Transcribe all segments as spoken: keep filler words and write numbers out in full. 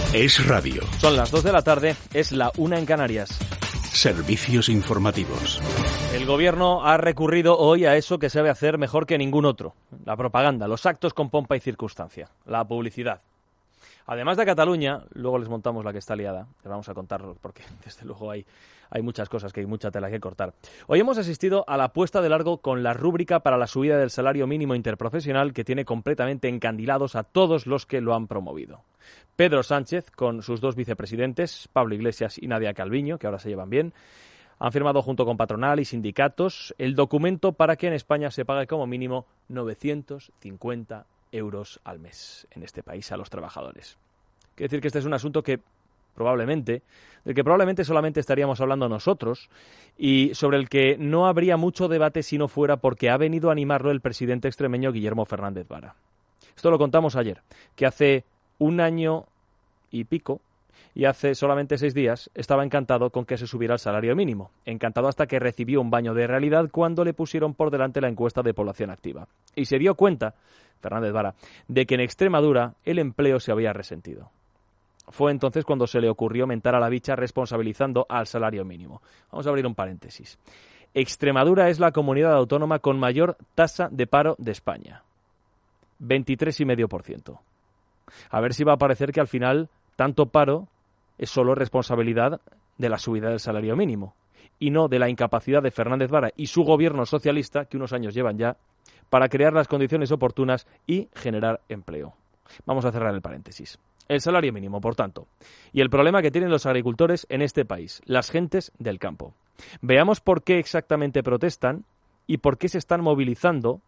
Es Radio. Son las dos de la tarde, es la una en Canarias. Servicios informativos. El gobierno ha recurrido hoy a eso que sabe hacer mejor que ningún otro: la propaganda, los actos con pompa y circunstancia, la publicidad. Además de Cataluña, luego les montamos la que está liada, les vamos a contarlo porque desde luego hay, hay muchas cosas, que hay mucha tela que cortar. Hoy hemos asistido a la puesta de largo con la rúbrica para la subida del salario mínimo interprofesional, que tiene completamente encandilados a todos los que lo han promovido. Pedro Sánchez, con sus dos vicepresidentes, Pablo Iglesias y Nadia Calviño, que ahora se llevan bien, han firmado junto con patronal y sindicatos el documento para que en España se pague como mínimo novecientos cincuenta euros al mes en este país a los trabajadores. Quiere decir que este es un asunto que probablemente, del que probablemente solamente estaríamos hablando nosotros y sobre el que no habría mucho debate si no fuera porque ha venido a animarlo el presidente extremeño Guillermo Fernández Vara. Esto lo contamos ayer, que hace un año y pico y hace solamente seis días estaba encantado con que se subiera el salario mínimo. Encantado hasta que recibió un baño de realidad cuando le pusieron por delante la encuesta de población activa. Y se dio cuenta, Fernández Vara, de que en Extremadura el empleo se había resentido. Fue entonces cuando se le ocurrió mentar a la bicha responsabilizando al salario mínimo. Vamos a abrir un paréntesis. Extremadura es la comunidad autónoma con mayor tasa de paro de España. veintitrés coma cinco por ciento. A ver si va a parecer que al final tanto paro es solo responsabilidad de la subida del salario mínimo y no de la incapacidad de Fernández Vara y su gobierno socialista, que unos años llevan ya, para crear las condiciones oportunas y generar empleo. Vamos a cerrar el paréntesis. El salario mínimo, por tanto, y el problema que tienen los agricultores en este país, las gentes del campo. Veamos por qué exactamente protestan y por qué se están movilizando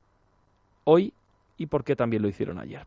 hoy y por qué también lo hicieron ayer.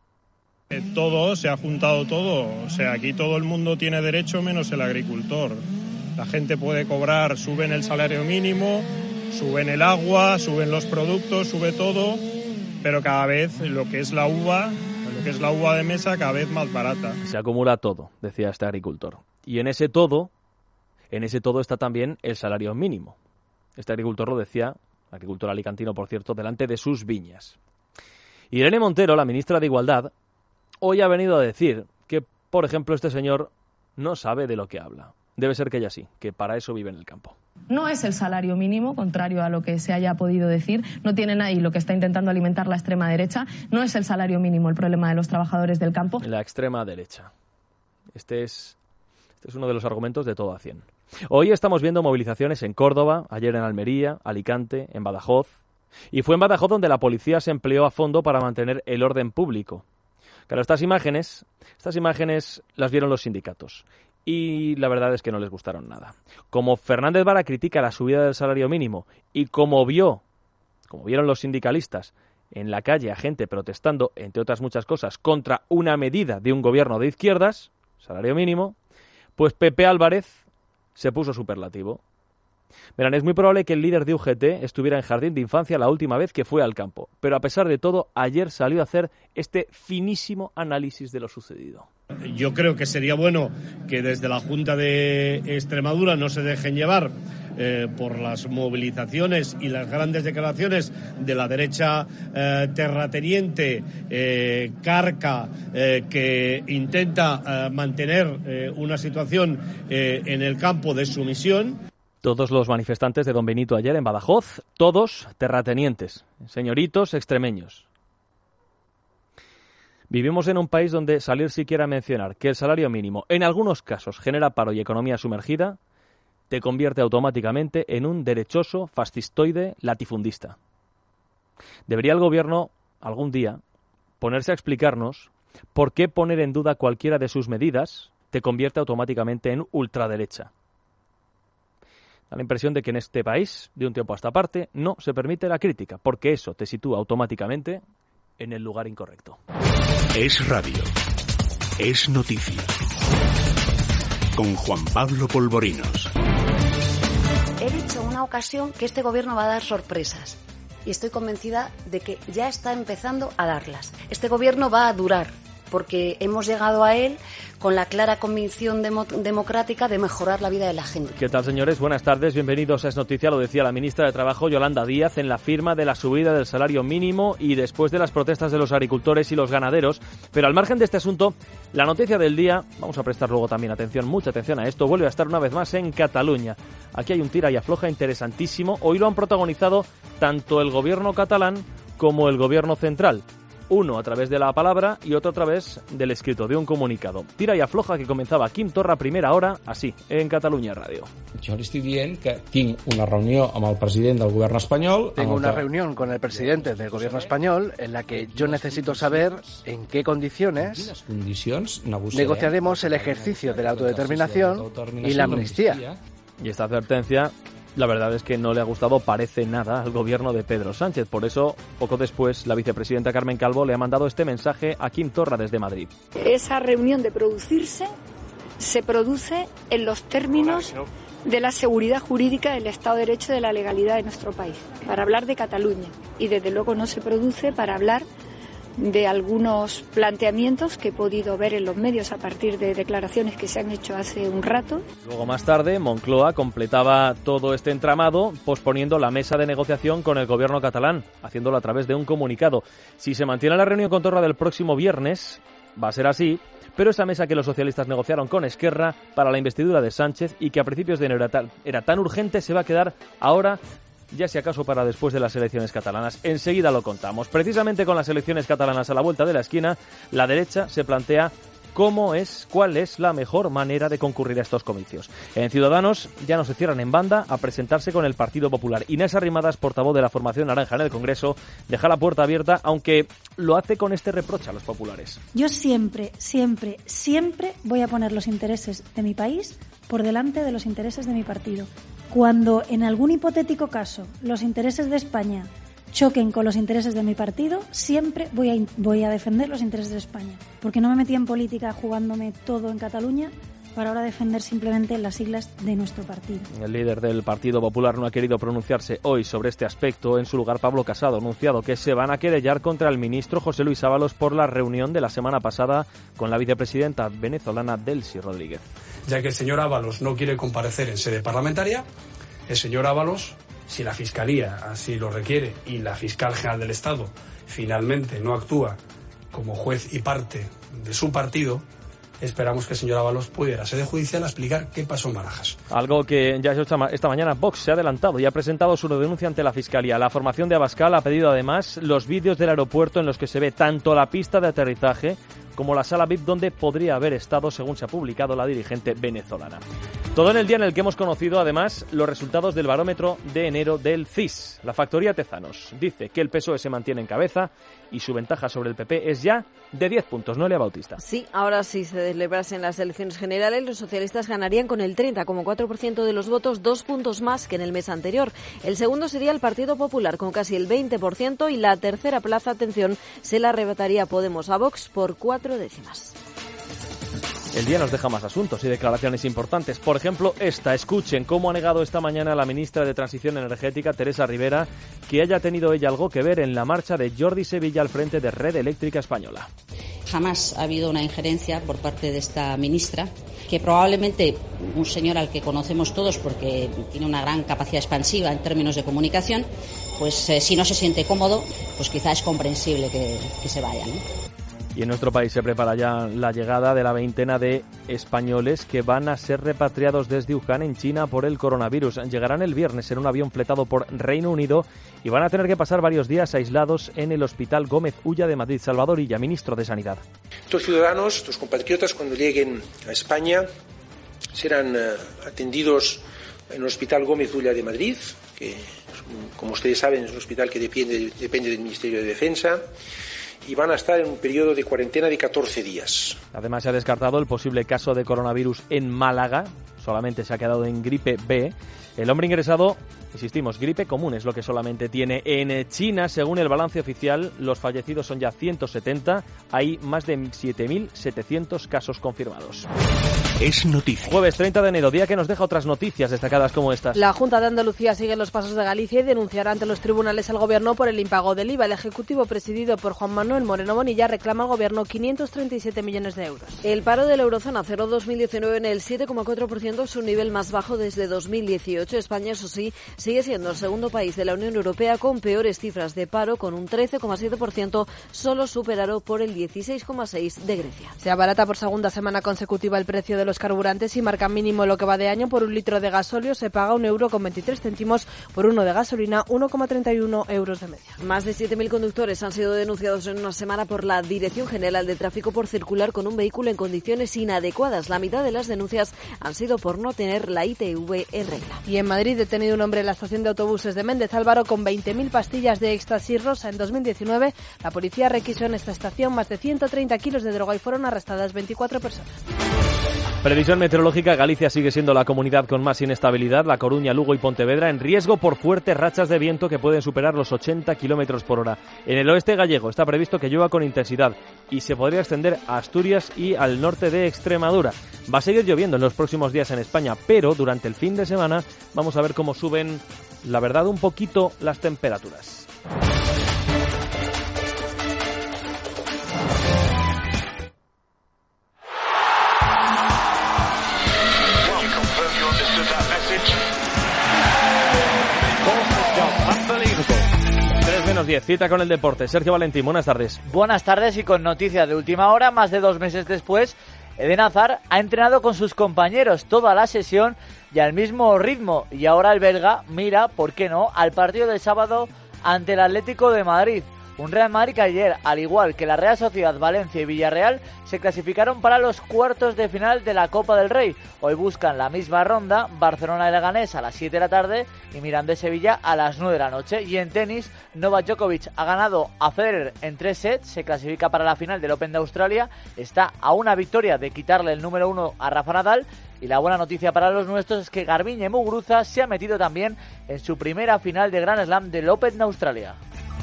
Todo, se ha juntado todo, o sea, aquí todo el mundo tiene derecho menos el agricultor. La gente puede cobrar, suben el salario mínimo, suben el agua, suben los productos, sube todo, pero cada vez lo que es la uva, lo que es la uva de mesa, cada vez más barata. Se acumula todo, decía este agricultor. Y en ese todo, en ese todo está también el salario mínimo. Este agricultor lo decía, agricultor alicantino, por cierto, delante de sus viñas. Irene Montero, la ministra de Igualdad, hoy ha venido a decir que, por ejemplo, este señor no sabe de lo que habla. Debe ser que ella sí, que para eso vive en el campo. No es el salario mínimo, contrario a lo que se haya podido decir. No tiene nada, y lo que está intentando alimentar la extrema derecha, no es el salario mínimo el problema de los trabajadores del campo. La extrema derecha. Este es, este es uno de los argumentos de todo a cien. Hoy estamos viendo movilizaciones en Córdoba, ayer en Almería, Alicante, en Badajoz. Y fue en Badajoz donde la policía se empleó a fondo para mantener el orden público. Claro, estas imágenes, estas imágenes las vieron los sindicatos y la verdad es que no les gustaron nada. Como Fernández Vara critica la subida del salario mínimo y como vio, como vieron los sindicalistas en la calle a gente protestando, entre otras muchas cosas, contra una medida de un gobierno de izquierdas, salario mínimo, pues Pepe Álvarez se puso superlativo. Verán, es muy probable que el líder de U G T estuviera en jardín de infancia la última vez que fue al campo, pero a pesar de todo, ayer salió a hacer este finísimo análisis de lo sucedido. Yo creo que sería bueno que desde la Junta de Extremadura no se dejen llevar eh, por las movilizaciones y las grandes declaraciones de la derecha eh, terrateniente, eh, carca, eh, que intenta eh, mantener eh, una situación eh, en el campo de sumisión. Todos los manifestantes de Don Benito ayer en Badajoz, todos terratenientes, señoritos extremeños. Vivimos en un país donde salir siquiera a mencionar que el salario mínimo en algunos casos genera paro y economía sumergida te convierte automáticamente en un derechoso, fascistoide, latifundista. Debería el gobierno algún día ponerse a explicarnos por qué poner en duda cualquiera de sus medidas te convierte automáticamente en ultraderecha. Da la impresión de que en este país, de un tiempo a esta parte, no se permite la crítica, porque eso te sitúa automáticamente en el lugar incorrecto. Es Radio. Es noticia. Con Juan Pablo Polvorinos. He dicho una ocasión que este gobierno va a dar sorpresas. Y estoy convencida de que ya está empezando a darlas. Este gobierno va a durar. porque hemos llegado a él con la clara convicción demo- democrática de mejorar la vida de la gente. ¿Qué tal, señores? Buenas tardes, bienvenidos a Es Noticia. Lo decía la ministra de Trabajo, Yolanda Díaz, en la firma de la subida del salario mínimo y después de las protestas de los agricultores y los ganaderos. Pero al margen de este asunto, la noticia del día, vamos a prestar luego también atención, mucha atención a esto, vuelve a estar una vez más en Cataluña. Aquí hay un tira y afloja interesantísimo. Hoy lo han protagonizado tanto el gobierno catalán como el gobierno central. Uno a través de la palabra y otro a través del escrito, de un comunicado. Tira y afloja que comenzava Quim Torra a primera hora, así, en Catalunya Ràdio. Jo li estic dient que tinc una reunió amb el president del govern espanyol. Tengo una reunión con el presidente del gobierno español en la que yo necesito saber en qué condiciones negociaremos el ejercicio de la autodeterminación y la amnistía. Y esta advertencia, la verdad es que no le ha gustado, parece nada, al gobierno de Pedro Sánchez. Por eso, poco después, la vicepresidenta Carmen Calvo le ha mandado este mensaje a Quim Torra desde Madrid. Esa reunión de producirse se produce en los términos de la seguridad jurídica del Estado de Derecho y de la legalidad de nuestro país, para hablar de Cataluña. Y desde luego no se produce para hablar de algunos planteamientos que he podido ver en los medios a partir de declaraciones que se han hecho hace un rato. Luego, más tarde, Moncloa completaba todo este entramado posponiendo la mesa de negociación con el gobierno catalán, haciéndolo a través de un comunicado. Si se mantiene la reunión con Torra del próximo viernes, va a ser así, pero esa mesa que los socialistas negociaron con Esquerra para la investidura de Sánchez y que a principios de enero era tan, era tan urgente, se va a quedar ahora, ya si acaso para después de las elecciones catalanas. Enseguida lo contamos. Precisamente con las elecciones catalanas a la vuelta de la esquina, la derecha se plantea cómo es, cuál es la mejor manera de concurrir a estos comicios. En Ciudadanos ya no se cierran en banda a presentarse con el Partido Popular. Inés Arrimadas, portavoz de la formación naranja en el Congreso, deja la puerta abierta, aunque lo hace con este reproche a los populares. Yo siempre, siempre, siempre voy a poner los intereses de mi país por delante de los intereses de mi partido. Cuando en algún hipotético caso los intereses de España choquen con los intereses de mi partido, siempre voy a, voy a defender los intereses de España. Porque no me metí en política jugándome todo en Cataluña para ahora defender simplemente las siglas de nuestro partido. El líder del Partido Popular no ha querido pronunciarse hoy sobre este aspecto. En su lugar, Pablo Casado ha anunciado que se van a querellar contra el ministro José Luis Ábalos por la reunión de la semana pasada con la vicepresidenta venezolana Delcy Rodríguez. Ya que el señor Ábalos no quiere comparecer en sede parlamentaria, el señor Ábalos, si la Fiscalía así lo requiere y la Fiscal General del Estado finalmente no actúa como juez y parte de su partido, esperamos que el señor Ábalos pueda ir a la sede judicial a explicar qué pasó en Barajas. Algo que ya ha hecho esta mañana Vox se ha adelantado y ha presentado su denuncia ante la Fiscalía. La formación de Abascal ha pedido además los vídeos del aeropuerto en los que se ve tanto la pista de aterrizaje como la sala V I P donde podría haber estado, según se ha publicado la dirigente venezolana. Todo en el día en el que hemos conocido, además, los resultados del barómetro de enero del C I S. La factoría Tezanos dice que el P S O E se mantiene en cabeza y su ventaja sobre el P P es ya de diez puntos. Noelia Bautista. Sí, ahora si se celebrasen las elecciones generales, los socialistas ganarían con el treinta coma cuatro por ciento de los votos, dos puntos más que en el mes anterior. El segundo sería el Partido Popular, con casi el veinte por ciento, y la tercera plaza, atención, se la arrebataría Podemos a Vox por cuatro décimas. El día nos deja más asuntos y declaraciones importantes. Por ejemplo, esta. Escuchen cómo ha negado esta mañana la ministra de Transición Energética, Teresa Rivera, que haya tenido ella algo que ver en la marcha de Jordi Sevilla al frente de Red Eléctrica Española. Jamás ha habido una injerencia por parte de esta ministra, que probablemente un señor al que conocemos todos porque tiene una gran capacidad expansiva en términos de comunicación, pues eh, si no se siente cómodo, pues quizá es comprensible que, que se vaya, ¿no? Y en nuestro país se prepara ya la llegada de la veintena de españoles que van a ser repatriados desde Wuhan, en China, por el coronavirus. Llegarán el viernes en un avión fletado por Reino Unido y van a tener que pasar varios días aislados en el Hospital Gómez Ulla de Madrid. Salvador Illa, ministro de Sanidad. Estos ciudadanos, estos compatriotas, cuando lleguen a España, serán uh, atendidos en el Hospital Gómez Ulla de Madrid, que, como ustedes saben, es un hospital que depende, depende del Ministerio de Defensa, y van a estar en un periodo de cuarentena de catorce días. Además, se ha descartado el posible caso de coronavirus en Málaga, solamente se ha quedado en gripe B. El hombre ingresado, insistimos, gripe común es lo que solamente tiene. En China, según el balance oficial, los fallecidos son ya ciento setenta. Hay más de siete mil setecientos casos confirmados. Es noticia. Jueves treinta de enero, día que nos deja otras noticias destacadas como estas. La Junta de Andalucía sigue los pasos de Galicia y denunciará ante los tribunales al Gobierno por el impago del I V A. El Ejecutivo, presidido por Juan Manuel Moreno Bonilla, reclama al Gobierno quinientos treinta y siete millones de euros. El paro de la eurozona cerró dos mil diecinueve en el siete coma cuatro por ciento, su nivel más bajo desde dos mil dieciocho. España, eso sí, sigue siendo el segundo país de la Unión Europea con peores cifras de paro, con un trece coma siete por ciento, solo superado por el dieciséis coma seis por ciento de Grecia. Se abarata por segunda semana consecutiva el precio de los carburantes y marca mínimo lo que va de año. Por un litro de gasóleo se paga un euro con veintitrés céntimos, por uno de gasolina uno coma treinta y uno euros de media. Más de siete mil conductores han sido denunciados en una semana por la Dirección General de Tráfico por circular con un vehículo en condiciones inadecuadas. La mitad de las denuncias han sido por no tener la I T V en regla. Y en Madrid, detenido un hombre en la estación de autobuses de Méndez Álvaro con veinte mil pastillas de éxtasis rosa en dos mil diecinueve. La policía requisó en esta estación más de ciento treinta kilos de droga y fueron arrestadas veinticuatro personas. Previsión meteorológica: Galicia sigue siendo la comunidad con más inestabilidad. La Coruña, Lugo y Pontevedra en riesgo por fuertes rachas de viento que pueden superar los ochenta kilómetros por hora. En el oeste gallego está previsto que llueva con intensidad y se podría extender a Asturias y al norte de Extremadura. Va a seguir lloviendo en los próximos días en España, pero durante el fin de semana vamos a ver cómo suben, la verdad, un poquito las temperaturas. tres menos diez, cita con el deporte. Sergio Valentín, buenas tardes. Buenas tardes y con noticias de última hora. Más de dos meses después, Eden Hazard ha entrenado con sus compañeros toda la sesión y al mismo ritmo. Y ahora el belga mira, ¿por qué no?, al partido del sábado ante el Atlético de Madrid. Un Real Madrid que ayer, al igual que la Real Sociedad, Valencia y Villarreal, se clasificaron para los cuartos de final de la Copa del Rey. Hoy buscan la misma ronda, Barcelona y Leganés a las siete de la tarde y Mirandés Sevilla a las nueve de la noche. Y en tenis, Novak Djokovic ha ganado a Federer en tres sets, se clasifica para la final del Open de Australia, está a una victoria de quitarle el número uno a Rafa Nadal. Y la buena noticia para los nuestros es que Garbiñe Muguruza se ha metido también en su primera final de Grand Slam del Open de Australia.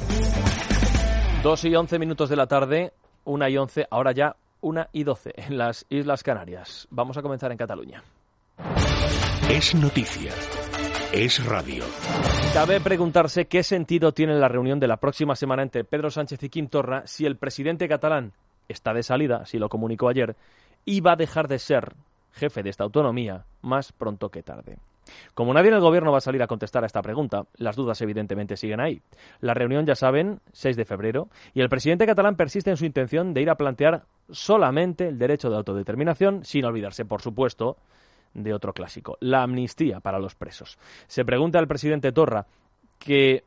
Dos y once minutos de la tarde, una y once, ahora ya una y doce en las Islas Canarias. Vamos a comenzar en Cataluña. Es noticia. Es radio. Cabe preguntarse qué sentido tiene la reunión de la próxima semana entre Pedro Sánchez y Quim Torra si el presidente catalán está de salida, si lo comunicó ayer, y va a dejar de ser jefe de esta autonomía más pronto que tarde. Como nadie en el gobierno va a salir a contestar a esta pregunta, las dudas evidentemente siguen ahí. La reunión, ya saben, seis de febrero, y el presidente catalán persiste en su intención de ir a plantear solamente el derecho de autodeterminación, sin olvidarse, por supuesto, de otro clásico, la amnistía para los presos. Se pregunta al presidente Torra que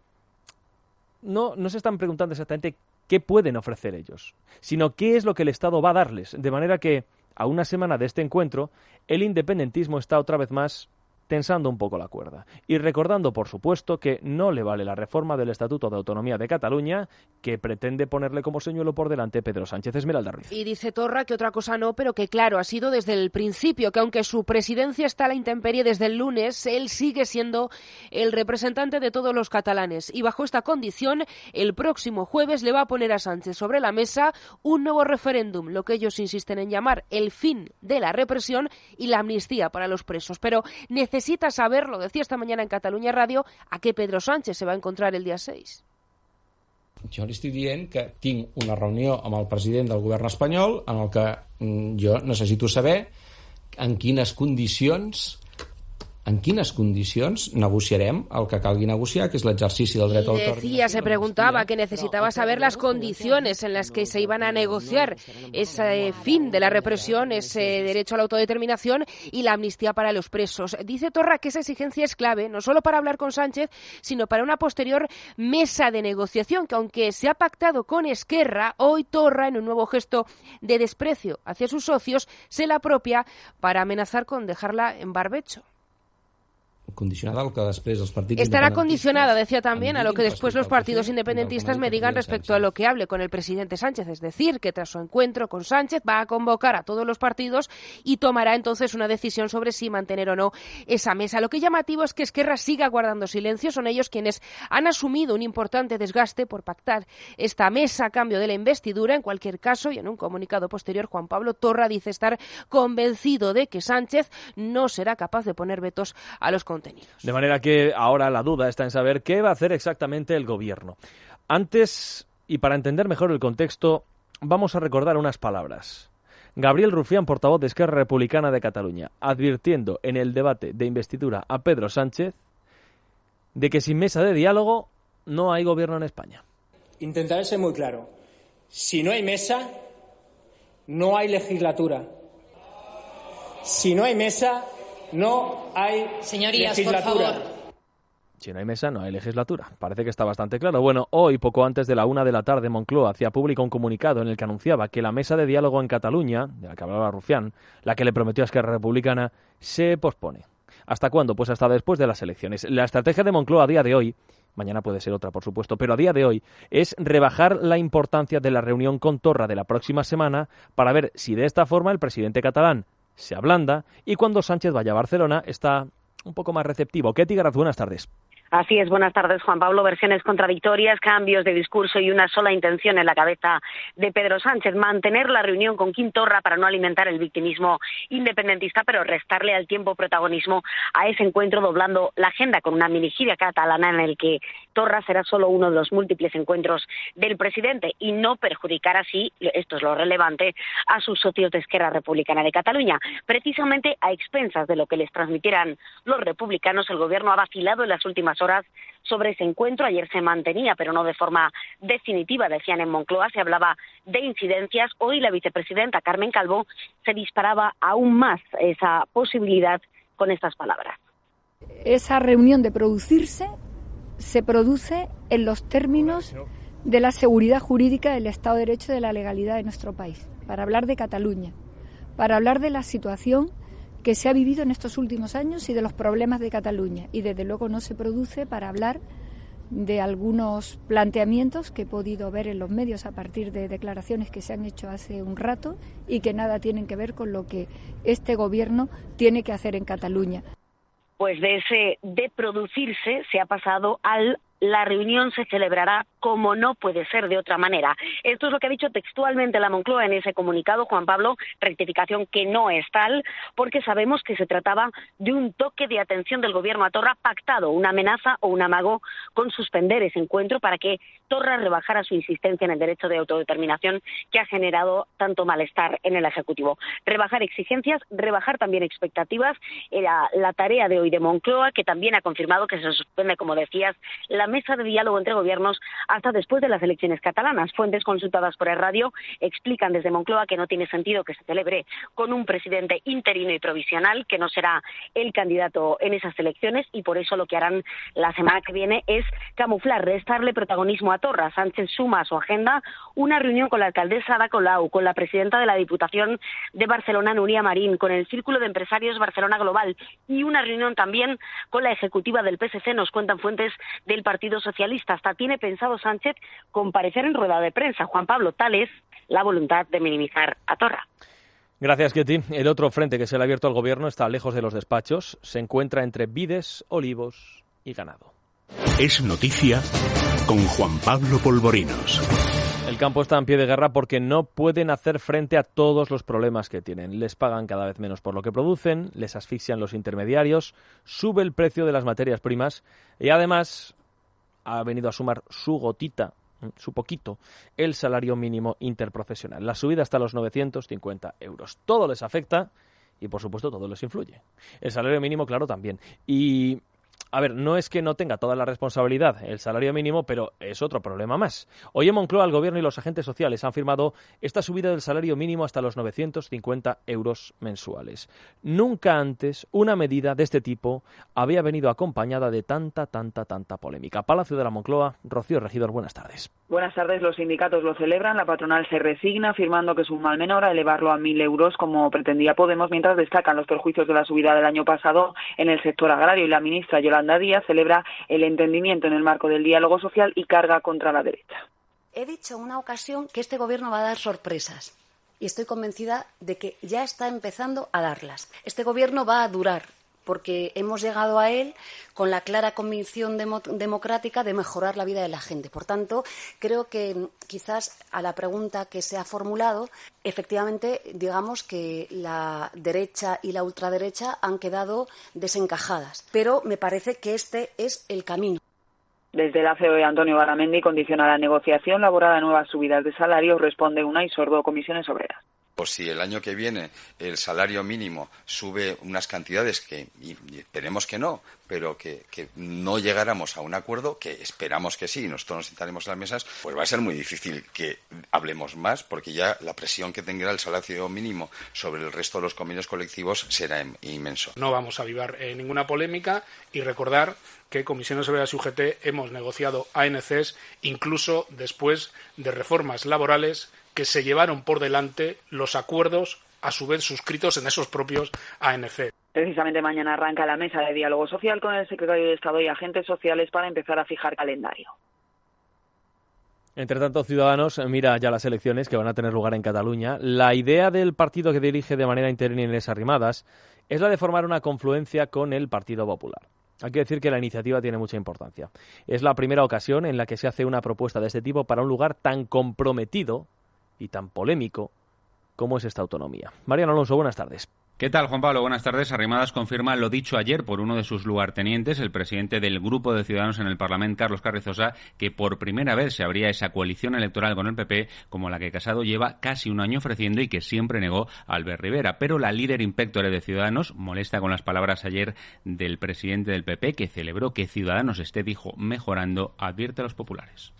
no, no se están preguntando exactamente qué pueden ofrecer ellos, sino qué es lo que el Estado va a darles, de manera que, a una semana de este encuentro, el independentismo está otra vez más tensando un poco la cuerda y recordando, por supuesto, que no le vale la reforma del Estatuto de Autonomía de Cataluña que pretende ponerle como señuelo por delante Pedro Sánchez. Esmeralda Ruiz. Y dice Torra que otra cosa no, pero que claro, ha sido desde el principio, que aunque su presidencia está a la intemperie desde el lunes, él sigue siendo el representante de todos los catalanes y bajo esta condición, el próximo jueves le va a poner a Sánchez sobre la mesa un nuevo referéndum, lo que ellos insisten en llamar el fin de la represión y la amnistía para los presos. Pero necesita Necesita saber, lo decía esta mañana en Catalunya Radio, a què Pedro Sánchez se va a encontrar el dia seis. Jo li estic dient que tinc una reunió amb el president del govern espanyol en el que jo necessito saber en quines condicions en quines condicions negociarem el que calgui negociar, que es l'exercici del dret a l'autodeterminació. Decía, se preguntaba que necesitaba saber las condiciones en las que se iban a negociar ese fin de la represión, ese derecho a la autodeterminación y la amnistía para los presos. Dice Torra que esa exigencia es clave, no solo para hablar con Sánchez, sino para una posterior mesa de negociación, que aunque se ha pactado con Esquerra, hoy Torra, en un nuevo gesto de desprecio hacia sus socios, se la apropia para amenazar con dejarla en barbecho. condicionada al que després els partits Estará condicionada, decía también, a lo que después los partidos independentistas me digan respecto a lo que hable con el presidente Sánchez. Es decir, que tras su encuentro con Sánchez va a convocar a todos los partidos y tomará entonces una decisión sobre si mantener o no esa mesa. Lo que es llamativo es que Esquerra siga guardando silencio. Son ellos quienes han asumido un importante desgaste por pactar esta mesa a cambio de la investidura. En cualquier caso, y en un comunicado posterior, Juan Pablo Torra dice estar convencido de que Sánchez no será capaz de poner vetos a los contenidos. De manera que ahora la duda está en saber qué va a hacer exactamente el gobierno. Antes, y para entender mejor el contexto, vamos a recordar unas palabras. Gabriel Rufián, portavoz de Esquerra Republicana de Cataluña, advirtiendo en el debate de investidura a Pedro Sánchez de que sin mesa de diálogo no hay gobierno en España. Intentaré ser muy claro. Si no hay mesa, no hay legislatura. Si no hay mesa, no hay Señorías, legislatura. por favor. Si no hay mesa, no hay legislatura. Parece que está bastante claro. Bueno, hoy, poco antes de la una de la tarde, Moncloa hacía público un comunicado en el que anunciaba que la mesa de diálogo en Cataluña, de la que hablaba Rufián, la que le prometió a Esquerra Republicana, se pospone. ¿Hasta cuándo? Pues hasta después de las elecciones. La estrategia de Moncloa a día de hoy, mañana puede ser otra, por supuesto, pero a día de hoy es rebajar la importancia de la reunión con Torra de la próxima semana para ver si de esta forma el presidente catalán se ablanda y cuando Sánchez vaya a Barcelona está un poco más receptivo. Ketty Garaz, buenas tardes. Así es, buenas tardes, Juan Pablo. Versiones contradictorias, cambios de discurso y una sola intención en la cabeza de Pedro Sánchez: mantener la reunión con Quim Torra para no alimentar el victimismo independentista, pero restarle al tiempo protagonismo a ese encuentro, doblando la agenda con una minigira catalana en el que Torra será solo uno de los múltiples encuentros del presidente y no perjudicar así, esto es lo relevante, a sus socios de Esquerra Republicana de Cataluña. Precisamente a expensas de lo que les transmitieran los republicanos, el gobierno ha vacilado en las últimas horas sobre ese encuentro. Ayer se mantenía, pero no de forma definitiva, decían en Moncloa, se hablaba de incidencias. Hoy la vicepresidenta Carmen Calvo se disparaba aún más esa posibilidad con estas palabras. Esa reunión de producirse se produce en los términos de la seguridad jurídica del Estado de Derecho y de la legalidad de nuestro país, para hablar de Cataluña, para hablar de la situación que se ha vivido en estos últimos años y de los problemas de Cataluña. Y desde luego no se produce para hablar de algunos planteamientos que he podido ver en los medios a partir de declaraciones que se han hecho hace un rato y que nada tienen que ver con lo que este gobierno tiene que hacer en Cataluña. Pues de ese de producirse se ha pasado al la reunión se celebrará como no puede ser de otra manera. Esto es lo que ha dicho textualmente la Moncloa en ese comunicado, Juan Pablo, rectificación que no es tal, porque sabemos que se trataba de un toque de atención del gobierno a Torra pactado, una amenaza o un amago con suspender ese encuentro para que Torra rebajara su insistencia en el derecho de autodeterminación que ha generado tanto malestar en el Ejecutivo. Rebajar exigencias, rebajar también expectativas, era la tarea de hoy de Moncloa, que también ha confirmado que se suspende, como decías, la mesa de diálogo entre gobiernos hasta después de las elecciones catalanas. Fuentes consultadas por el radio explican desde Moncloa que no tiene sentido que se celebre con un presidente interino y provisional, que no será el candidato en esas elecciones, y por eso lo que harán la semana que viene es camuflar, restarle protagonismo a Torra. Sánchez suma a su agenda una reunión con la alcaldesa Ada Colau, con la presidenta de la Diputación de Barcelona, Núria Marín, con el Círculo de Empresarios Barcelona Global y una reunión también con la ejecutiva del P S C, nos cuentan fuentes del Partido Socialista. Hasta tiene pensado Sánchez comparecer en rueda de prensa. Juan Pablo, tal es la voluntad de minimizar a Torra. Gracias, Ketty. El otro frente que se le ha abierto al gobierno está lejos de los despachos. Se encuentra entre vides, olivos y ganado. Es noticia con Juan Pablo Polvorinos. El campo está en pie de guerra porque no pueden hacer frente a todos los problemas que tienen. Les pagan cada vez menos por lo que producen, les asfixian los intermediarios, sube el precio de las materias primas y además ha venido a sumar su gotita, su poquito, el salario mínimo interprofesional. La subida hasta los novecientos cincuenta euros. Todo les afecta y, por supuesto, todo les influye. El salario mínimo, claro, también. Y A ver, no es que no tenga toda la responsabilidad el salario mínimo, pero es otro problema más. Hoy en Moncloa el Gobierno y los agentes sociales han firmado esta subida del salario mínimo hasta los novecientos cincuenta euros mensuales. Nunca antes una medida de este tipo había venido acompañada de tanta, tanta, tanta polémica. Palacio de la Moncloa, Rocío Regidor, buenas tardes. Buenas tardes. Los sindicatos lo celebran, la patronal se resigna, afirmando que es un mal menor a elevarlo a mil euros como pretendía Podemos, mientras destacan los perjuicios de la subida del año pasado en el sector agrario, y la ministra Yolanda Díaz celebra el entendimiento en el marco del diálogo social y carga contra la derecha. He dicho en una ocasión que este gobierno va a dar sorpresas y estoy convencida de que ya está empezando a darlas. Este gobierno va a durar porque hemos llegado a él con la clara convicción demo- democrática de mejorar la vida de la gente. Por tanto, creo que quizás a la pregunta que se ha formulado, efectivamente, digamos que la derecha y la ultraderecha han quedado desencajadas. Pero me parece que este es el camino. Desde la C O E, Antonio Garamendi condiciona la negociación laboral a nuevas subidas de salarios, responde Unai Sordo, Comisiones Obreras. Pues si el año que viene el salario mínimo sube unas cantidades que, y, y esperemos que no, pero que, que no llegáramos a un acuerdo, que esperamos que sí, y nosotros nos sentaremos en las mesas, pues va a ser muy difícil que hablemos más, porque ya la presión que tendrá el salario mínimo sobre el resto de los convenios colectivos será inmenso. No vamos a avivar eh, ninguna polémica y recordar que Comisiones Obreras y U G T hemos negociado A N Cs incluso después de reformas laborales que se llevaron por delante los acuerdos, a su vez suscritos en esos propios A N C. Precisamente mañana arranca la mesa de diálogo social con el secretario de Estado y agentes sociales para empezar a fijar calendario. Entre tanto, Ciudadanos mira ya las elecciones que van a tener lugar en Cataluña. La idea del partido que dirige de manera interina Inés Arrimadas es la de formar una confluencia con el Partido Popular. Hay que decir que la iniciativa tiene mucha importancia. Es la primera ocasión en la que se hace una propuesta de este tipo para un lugar tan comprometido y tan polémico como es esta autonomía. Mariano Alonso, buenas tardes. ¿Qué tal, Juan Pablo? Buenas tardes. Arrimadas confirma lo dicho ayer por uno de sus lugartenientes, el presidente del Grupo de Ciudadanos en el Parlamento, Carlos Carrizosa, que por primera vez se abría esa coalición electoral con el P P, como la que Casado lleva casi un año ofreciendo y que siempre negó Albert Rivera. Pero la líder impectore de Ciudadanos molesta con las palabras ayer del presidente del P P, que celebró que Ciudadanos esté, dijo, mejorando, advierte a los populares.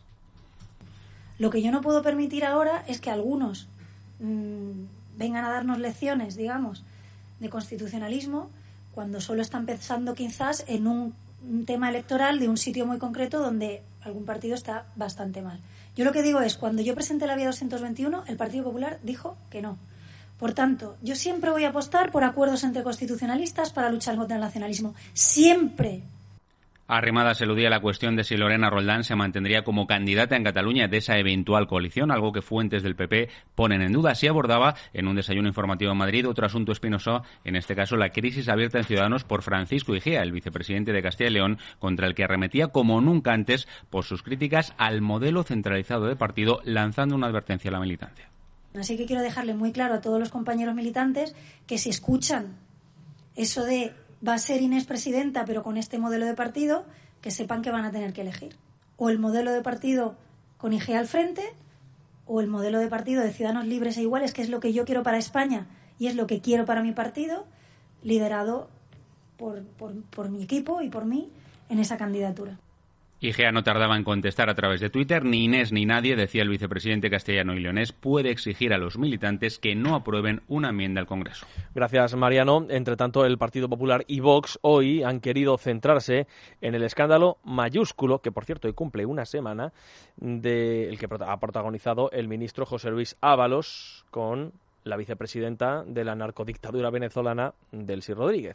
Lo que yo no puedo permitir ahora es que algunos mmm, vengan a darnos lecciones, digamos, de constitucionalismo, cuando solo están pensando quizás en un, un tema electoral de un sitio muy concreto donde algún partido está bastante mal. Yo lo que digo es, cuando yo presenté la vía doscientos veintiuno, el Partido Popular dijo que no. Por tanto, yo siempre voy a apostar por acuerdos entre constitucionalistas para luchar contra el nacionalismo. Siempre. Arrimadas eludía la cuestión de si Lorena Roldán se mantendría como candidata en Cataluña de esa eventual coalición, algo que fuentes del P P ponen en duda. Así abordaba en un desayuno informativo en Madrid otro asunto espinoso, en este caso la crisis abierta en Ciudadanos por Francisco Igea, el vicepresidente de Castilla y León, contra el que arremetía como nunca antes por sus críticas al modelo centralizado de partido, lanzando una advertencia a la militancia. Así que quiero dejarle muy claro a todos los compañeros militantes que si escuchan eso de va a ser Inés presidenta, pero con este modelo de partido, que sepan que van a tener que elegir. O el modelo de partido con Igea al frente, o el modelo de partido de Ciudadanos Libres e Iguales, que es lo que yo quiero para España y es lo que quiero para mi partido, liderado por, por, por mi equipo y por mí en esa candidatura. Igea no tardaba en contestar a través de Twitter. Ni Inés ni nadie, decía el vicepresidente castellano y leonés, puede exigir a los militantes que no aprueben una enmienda al Congreso. Gracias, Mariano. Entre tanto, el Partido Popular y Vox hoy han querido centrarse en el escándalo mayúsculo, que por cierto hoy cumple una semana, de el que ha protagonizado el ministro José Luis Ábalos con la vicepresidenta de la narcodictadura venezolana, Delcy Rodríguez.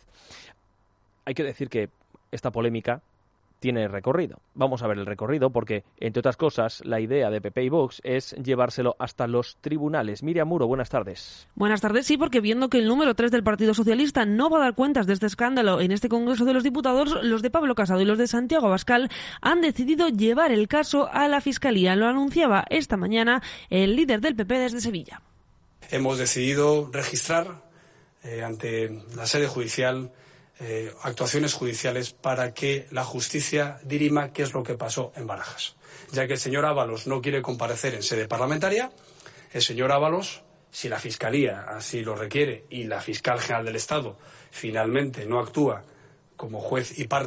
Hay que decir que esta polémica tiene recorrido. Vamos a ver el recorrido porque, entre otras cosas, la idea de P P y Vox es llevárselo hasta los tribunales. Miriam Muro, buenas tardes. Buenas tardes, sí, porque viendo que el número tres del Partido Socialista no va a dar cuentas de este escándalo en este Congreso de los Diputados, los de Pablo Casado y los de Santiago Abascal han decidido llevar el caso a la Fiscalía. Lo anunciaba esta mañana el líder del P P desde Sevilla. Hemos decidido registrar eh, ante la sede judicial Eh, actuaciones judiciales para que la justicia dirima qué es lo que pasó en Barajas. Ya que el señor Ábalos no quiere comparecer en sede parlamentaria, el señor Ábalos, si la Fiscalía así lo requiere y la Fiscal General del Estado finalmente no actúa como juez y parte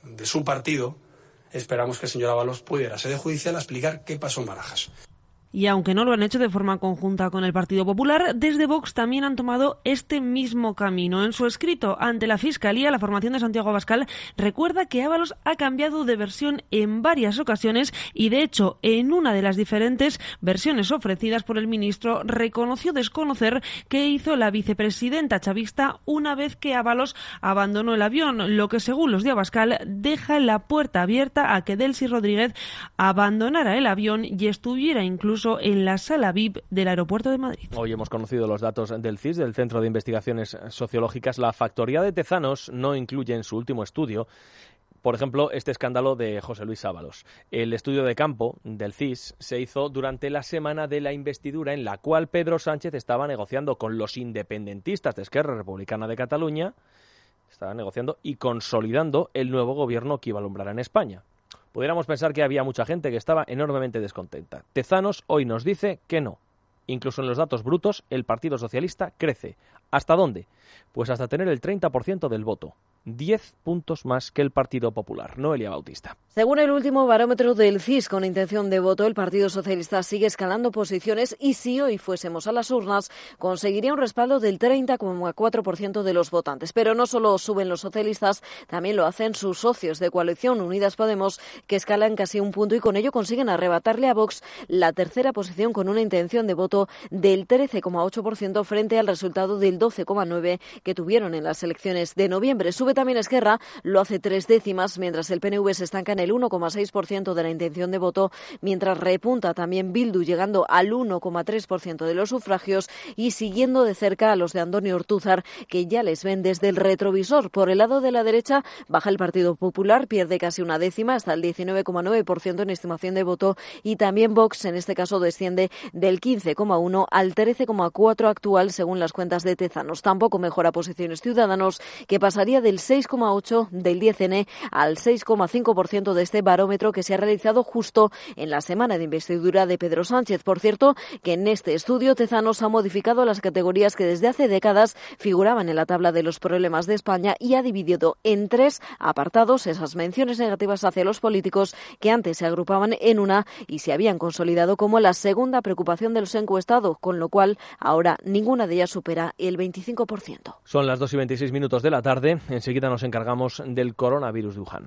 de su partido, esperamos que el señor Ábalos pueda ir a la sede judicial a explicar qué pasó en Barajas. Y aunque no lo han hecho de forma conjunta con el Partido Popular, desde Vox también han tomado este mismo camino. En su escrito ante la Fiscalía, la formación de Santiago Abascal recuerda que Ábalos ha cambiado de versión en varias ocasiones y, de hecho, en una de las diferentes versiones ofrecidas por el ministro, reconoció desconocer qué hizo la vicepresidenta chavista una vez que Ábalos abandonó el avión, lo que, según los de Abascal, deja la puerta abierta a que Delcy Rodríguez abandonara el avión y estuviera incluso en la sala V I P del aeropuerto de Madrid. Hoy hemos conocido los datos del C I S, del Centro de Investigaciones Sociológicas. La factoría de Tezanos no incluye en su último estudio, por ejemplo, este escándalo de José Luis Ábalos. El estudio de campo del C I S se hizo durante la semana de la investidura, en la cual Pedro Sánchez estaba negociando con los independentistas de Esquerra Republicana de Cataluña, estaba negociando y consolidando el nuevo gobierno que iba a alumbrar en España. Pudiéramos pensar que había mucha gente que estaba enormemente descontenta. Tezanos hoy nos dice que no. Incluso en los datos brutos, el Partido Socialista crece. ¿Hasta dónde? Pues hasta tener el treinta por ciento del voto. diez puntos más que el Partido Popular. Noelia Bautista. Según el último barómetro del C I S con intención de voto, el Partido Socialista sigue escalando posiciones y si hoy fuésemos a las urnas, conseguiría un respaldo del treinta coma cuatro por ciento de los votantes. Pero no solo suben los socialistas, también lo hacen sus socios de coalición Unidas Podemos, que escalan casi un punto y con ello consiguen arrebatarle a Vox la tercera posición con una intención de voto del trece coma ocho por ciento frente al resultado del doce coma nueve por ciento que tuvieron en las elecciones de noviembre. Sube también Esquerra, lo hace tres décimas, mientras el P N V se estanca en el uno coma seis por ciento de la intención de voto, mientras repunta también Bildu, llegando al uno coma tres por ciento de los sufragios y siguiendo de cerca a los de Antonio Ortúzar, que ya les ven desde el retrovisor. Por el lado de la derecha, baja el Partido Popular, pierde casi una décima, hasta el diecinueve coma nueve por ciento en estimación de voto, y también Vox, en este caso, desciende del quince coma uno al trece coma cuatro actual, según las cuentas de Tezanos. Tampoco mejora posiciones Ciudadanos, que pasaría del seis coma ocho del diez ene al seis coma cinco por ciento de este barómetro que se ha realizado justo en la semana de investidura de Pedro Sánchez. Por cierto, que en este estudio Tezanos ha modificado las categorías que desde hace décadas figuraban en la tabla de los problemas de España y ha dividido en tres apartados esas menciones negativas hacia los políticos que antes se agrupaban en una y se habían consolidado como la segunda preocupación de los encuestados, con lo cual ahora ninguna de ellas supera el veinticinco por ciento. Son las dos y veintiséis minutos de la tarde. Enseguida nos encargamos del coronavirus de Wuhan.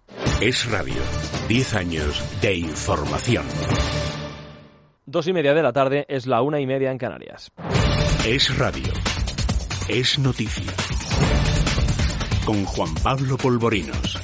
Es Radio. Diez años de información. Dos y media de la tarde, es la una y media en Canarias. Es Radio. Es noticia. Con Juan Pablo Polvorinos.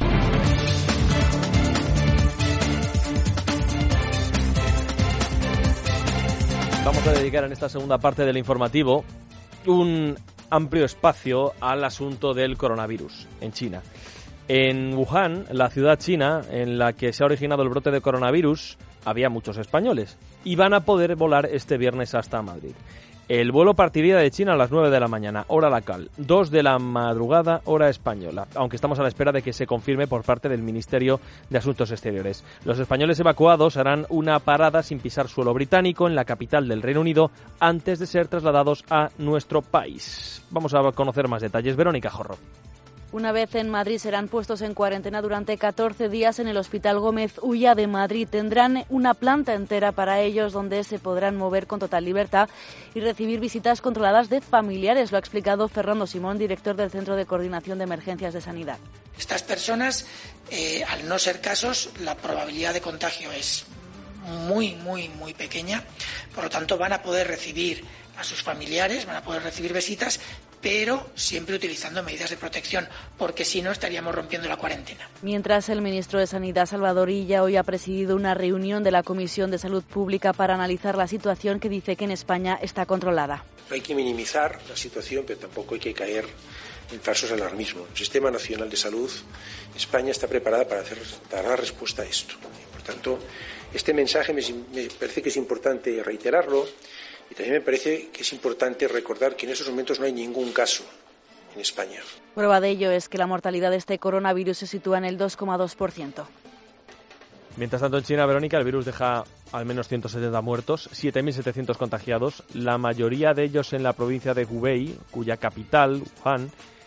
Vamos a dedicar en esta segunda parte del informativo un amplio espacio al asunto del coronavirus en China. En Wuhan, la ciudad china en la que se ha originado el brote de coronavirus, había muchos españoles y van a poder volar este viernes hasta Madrid. El vuelo partiría de China a las nueve de la mañana, hora local, dos de la madrugada, hora española, aunque estamos a la espera de que se confirme por parte del Ministerio de Asuntos Exteriores. Los españoles evacuados harán una parada sin pisar suelo británico en la capital del Reino Unido antes de ser trasladados a nuestro país. Vamos a conocer más detalles. Verónica Jorro. Una vez en Madrid serán puestos en cuarentena durante catorce días en el Hospital Gómez Ulla de Madrid. Tendrán una planta entera para ellos donde se podrán mover con total libertad y recibir visitas controladas de familiares. Lo ha explicado Fernando Simón, director del Centro de Coordinación de Emergencias de Sanidad. Estas personas, eh, al no ser casos, la probabilidad de contagio es muy, muy, muy pequeña. Por lo tanto, van a poder recibir a sus familiares, van a poder recibir visitas, pero siempre utilizando medidas de protección, porque si no estaríamos rompiendo la cuarentena. Mientras, el ministro de Sanidad, Salvador Illa, hoy ha presidido una reunión de la Comisión de Salud Pública para analizar la situación, que dice que en España está controlada. No hay que minimizar la situación, pero tampoco hay que caer en falsos alarmismos. El Sistema Nacional de Salud, España está preparada para, hacer, para dar respuesta a esto. Por tanto, este mensaje me, me parece que es importante reiterarlo. Y también me parece que es importante recordar que en estos momentos no hay ningún caso en España. Prueba de ello es que la mortalidad de este coronavirus se sitúa en el dos coma dos por ciento. Mientras tanto, en China, Verónica, el virus deja al menos ciento setenta muertos, siete mil setecientos contagiados, la mayoría de ellos en la provincia de Hubei, cuya capital, Wuhan,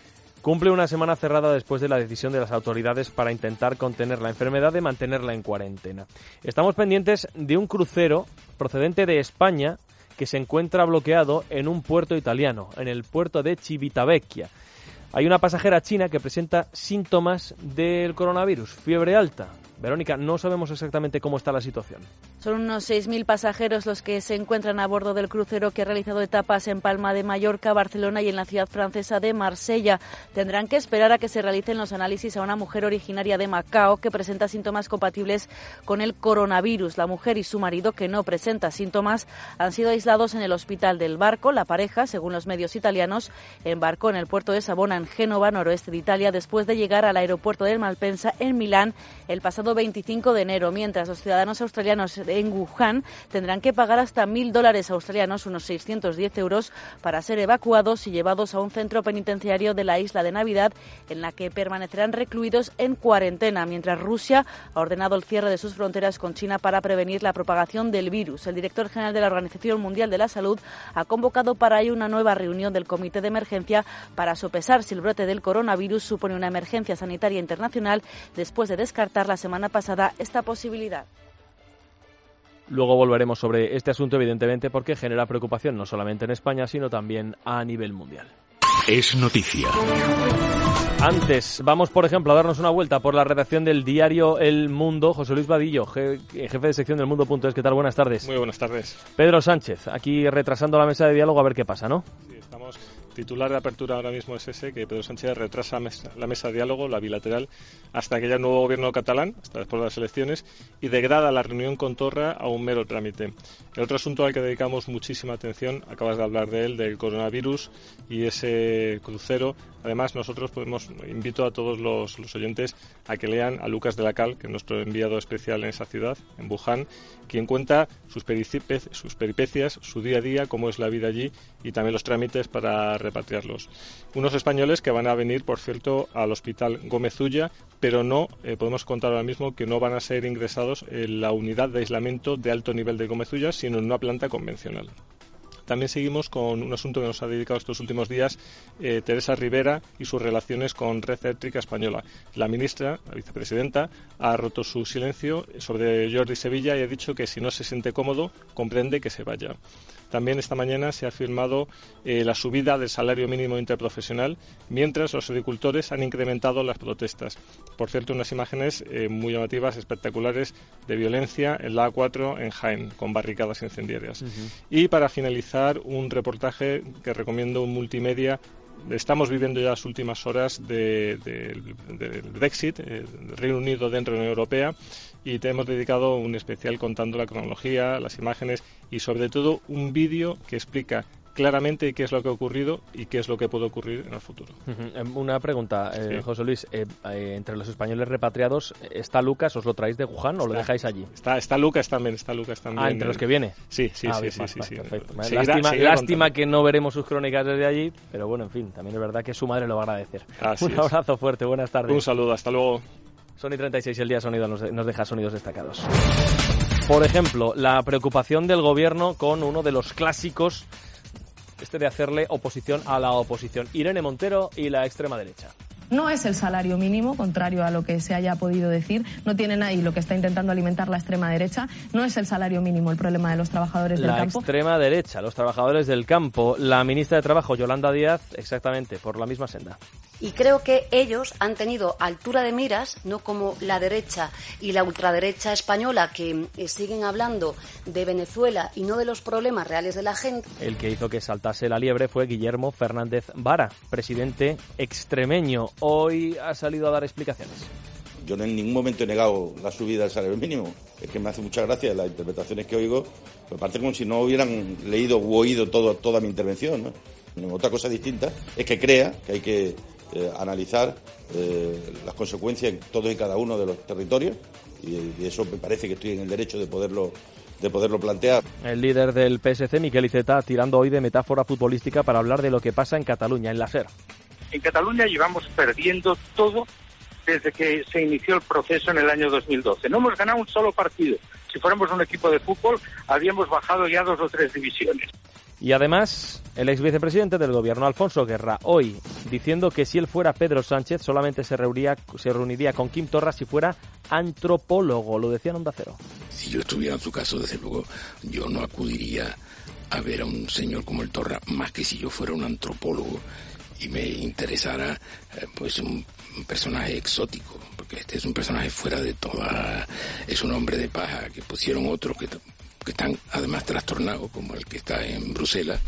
cumple una semana cerrada después de la decisión de las autoridades para intentar contener la enfermedad de mantenerla en cuarentena. Estamos pendientes de un crucero procedente de España que se encuentra bloqueado en un puerto italiano, en el puerto de Civitavecchia. Hay una pasajera china que presenta síntomas del coronavirus, fiebre alta. Verónica, no sabemos exactamente cómo está la situación. Son unos seis mil pasajeros los que se encuentran a bordo del crucero que ha realizado etapas en Palma de Mallorca, Barcelona y en la ciudad francesa de Marsella. Tendrán que esperar a que se realicen los análisis a una mujer originaria de Macao que presenta síntomas compatibles con el coronavirus. La mujer y su marido, que no presenta síntomas, han sido aislados en el hospital del barco. La pareja, según los medios italianos, embarcó en el puerto de Savona, en Génova, noroeste de Italia, después de llegar al aeropuerto de Malpensa, en Milán, el pasado veinticinco de enero, mientras los ciudadanos australianos en Wuhan tendrán que pagar hasta mil dólares australianos, unos seiscientos diez euros, para ser evacuados y llevados a un centro penitenciario de la isla de Navidad, en la que permanecerán recluidos en cuarentena, mientras Rusia ha ordenado el cierre de sus fronteras con China para prevenir la propagación del virus. El director general de la Organización Mundial de la Salud ha convocado para ello una nueva reunión del Comité de Emergencia para sopesar si el brote del coronavirus supone una emergencia sanitaria internacional, después de descartar la semana pasada esta posibilidad. Luego volveremos sobre este asunto, evidentemente, porque genera preocupación no solamente en España, sino también a nivel mundial. Es noticia. Antes, vamos, por ejemplo, a darnos una vuelta por la redacción del diario El Mundo. José Luis Vadillo, je- jefe de sección del Mundo punto es. ¿Qué tal? Buenas tardes. Muy buenas tardes. Pedro Sánchez, aquí retrasando la mesa de diálogo a ver qué pasa, ¿no? Sí, estamos... Titular de apertura ahora mismo es ese, que Pedro Sánchez retrasa mesa, la mesa de diálogo, la bilateral, hasta que haya un nuevo gobierno catalán, hasta después de las elecciones, y degrada la reunión con Torra a un mero trámite. El otro asunto al que dedicamos muchísima atención, acabas de hablar de él, del coronavirus y ese crucero. Además, nosotros podemos, invito a todos los, los oyentes a que lean a Lucas de la Cal, que es nuestro enviado especial en esa ciudad, en Wuhan, quien cuenta sus, peripecias, sus peripecias, su día a día, cómo es la vida allí y también los trámites para repatriarlos. Unos españoles que van a venir, por cierto, al Hospital Gómez Ulla, pero no, eh, podemos contar ahora mismo que no van a ser ingresados en la unidad de aislamiento de alto nivel de Gómez Ulla, sino en una planta convencional. También seguimos con un asunto que nos ha dedicado estos últimos días eh, Teresa Rivera y sus relaciones con Red Eléctrica Española. La ministra, la vicepresidenta, ha roto su silencio sobre Jordi Sevilla y ha dicho que si no se siente cómodo, comprende que se vaya. También esta mañana se ha firmado eh, la subida del salario mínimo interprofesional, mientras los agricultores han incrementado las protestas. Por cierto, unas imágenes eh, muy llamativas, espectaculares, de violencia en la A cuatro en Jaén, con barricadas incendiarias. Uh-huh. Y para finalizar, un reportaje que recomiendo, un multimedia. Estamos viviendo ya las últimas horas del de, de, de Brexit, el Reino Unido dentro de la Unión Europea, y te hemos dedicado un especial contando la cronología, las imágenes y sobre todo un vídeo que explica claramente qué es lo que ha ocurrido y qué es lo que puede ocurrir en el futuro. Uh-huh. Una pregunta, eh, sí. José Luis. Eh, eh, entre los españoles repatriados, ¿está Lucas? ¿Os lo traéis de Wuhan o está, lo dejáis allí? Está, está Lucas también, está Lucas también. Ah, ¿entre los que viene? Sí, sí, ah, sí. bien, sí, más, sí, más, sí. Perfecto. Seguirá, lástima seguirá lástima que no veremos sus crónicas desde allí, pero bueno, en fin, también es verdad que su madre lo va a agradecer. Así Un es. abrazo fuerte, buenas tardes. Un saludo, hasta luego. Sony treinta y seis, el día sonido nos, de, nos deja sonidos destacados. Por ejemplo, la preocupación del gobierno con uno de los clásicos, este de hacerle oposición a la oposición. Irene Montero y la extrema derecha. No es el salario mínimo, contrario a lo que se haya podido decir. No tiene nadie lo que está intentando alimentar la extrema derecha. No es el salario mínimo el problema de los trabajadores del la campo. La extrema derecha, los trabajadores del campo. La ministra de Trabajo, Yolanda Díaz, exactamente, por la misma senda. Y creo que ellos han tenido altura de miras, no como la derecha y la ultraderecha española, que eh, siguen hablando de Venezuela y no de los problemas reales de la gente. El que hizo que saltase la liebre fue Guillermo Fernández Vara, presidente extremeño. Hoy ha salido a dar explicaciones. Yo en ningún momento he negado la subida del salario mínimo. Es que me hace mucha gracia las interpretaciones que oigo. Me parece como si no hubieran leído u oído todo, toda mi intervención, ¿no? Otra cosa distinta es que crea que hay que eh, analizar eh, las consecuencias en todos y cada uno de los territorios y, y eso me parece que estoy en el derecho de poderlo de poderlo plantear. El líder del P S C, Miquel Iceta, tirando hoy de metáfora futbolística para hablar de lo que pasa en Cataluña, en la SER. En Cataluña llevamos perdiendo todo desde que se inició el proceso en el año dos mil doce. No hemos ganado un solo partido. Si fuéramos un equipo de fútbol, habríamos bajado ya dos o tres divisiones. Y además, el ex vicepresidente del gobierno, Alfonso Guerra, hoy diciendo que si él fuera Pedro Sánchez solamente se reuniría, se reuniría con Quim Torra si fuera antropólogo. Lo decía en Onda Cero. Si yo estuviera en su caso, desde luego, yo no acudiría a ver a un señor como el Torra, más que si yo fuera un antropólogo y me interesara eh, pues un, un personaje exótico, porque este es un personaje fuera de toda, es un hombre de paja que pusieron otros que, que están además trastornados, como el que está en Bruselas.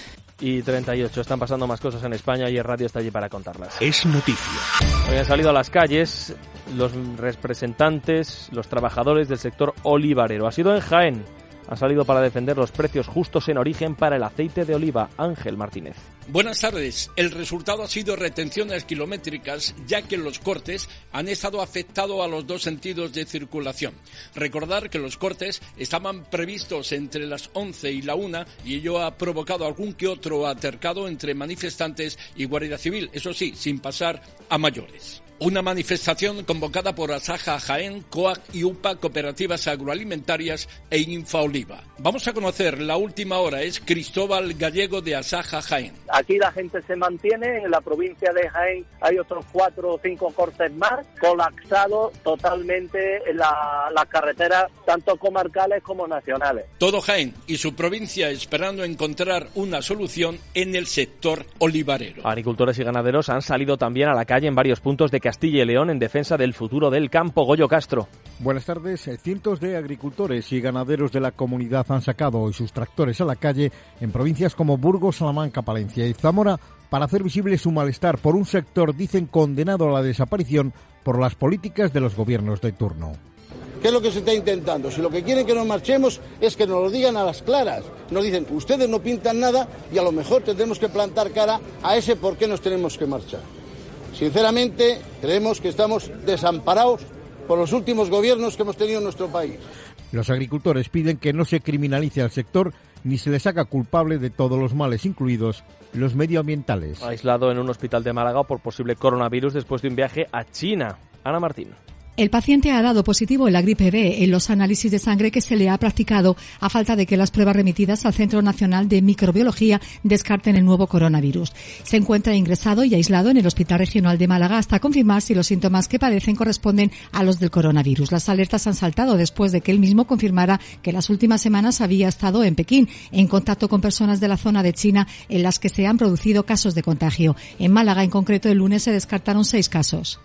Y treinta y ocho, están pasando más cosas en España y el radio está allí para contarlas. Es noticia. Hoy han salido a las calles los representantes, los trabajadores del sector olivarero. Ha sido en Jaén. Han salido para defender los precios justos en origen para el aceite de oliva. Ángel Martínez. Buenas tardes. El resultado ha sido retenciones kilométricas, ya que los cortes han estado afectados a los dos sentidos de circulación. Recordar que los cortes estaban previstos entre las once y la una y ello ha provocado algún que otro altercado entre manifestantes y Guardia Civil, eso sí, sin pasar a mayores. Una manifestación convocada por Asaja Jaén, COAG y U P A, Cooperativas Agroalimentarias e Infaoliva. Vamos a conocer la última hora, es Cristóbal Gallego de Asaja Jaén. Aquí la gente se mantiene, en la provincia de Jaén hay otros cuatro o cinco cortes más, colapsado totalmente la, la carretera, tanto comarcales como nacionales. Todo Jaén y su provincia esperando encontrar una solución en el sector olivarero. Agricultores y ganaderos han salido también a la calle en varios puntos de Castilla y León en defensa del futuro del campo. Goyo Castro. Buenas tardes. Cientos de agricultores y ganaderos de la comunidad han sacado hoy sus tractores a la calle en provincias como Burgos, Salamanca, Palencia y Zamora para hacer visible su malestar por un sector, dicen, condenado a la desaparición por las políticas de los gobiernos de turno. ¿Qué es lo que se está intentando? Si lo que quieren que nos marchemos es que nos lo digan a las claras. Nos dicen, ustedes no pintan nada y a lo mejor tendremos que plantar cara a ese por qué nos tenemos que marchar. Sinceramente, creemos que estamos desamparados por los últimos gobiernos que hemos tenido en nuestro país. Los agricultores piden que no se criminalice al sector ni se les haga culpable de todos los males, incluidos los medioambientales. Aislado en un hospital de Málaga por posible coronavirus después de un viaje a China. Ana Martín. El paciente ha dado positivo en la gripe B en los análisis de sangre que se le ha practicado a falta de que las pruebas remitidas al Centro Nacional de Microbiología descarten el nuevo coronavirus. Se encuentra ingresado y aislado en el Hospital Regional de Málaga hasta confirmar si los síntomas que padecen corresponden a los del coronavirus. Las alertas han saltado después de que él mismo confirmara que las últimas semanas había estado en Pekín en contacto con personas de la zona de China en las que se han producido casos de contagio. En Málaga, en concreto, el lunes se descartaron seis casos.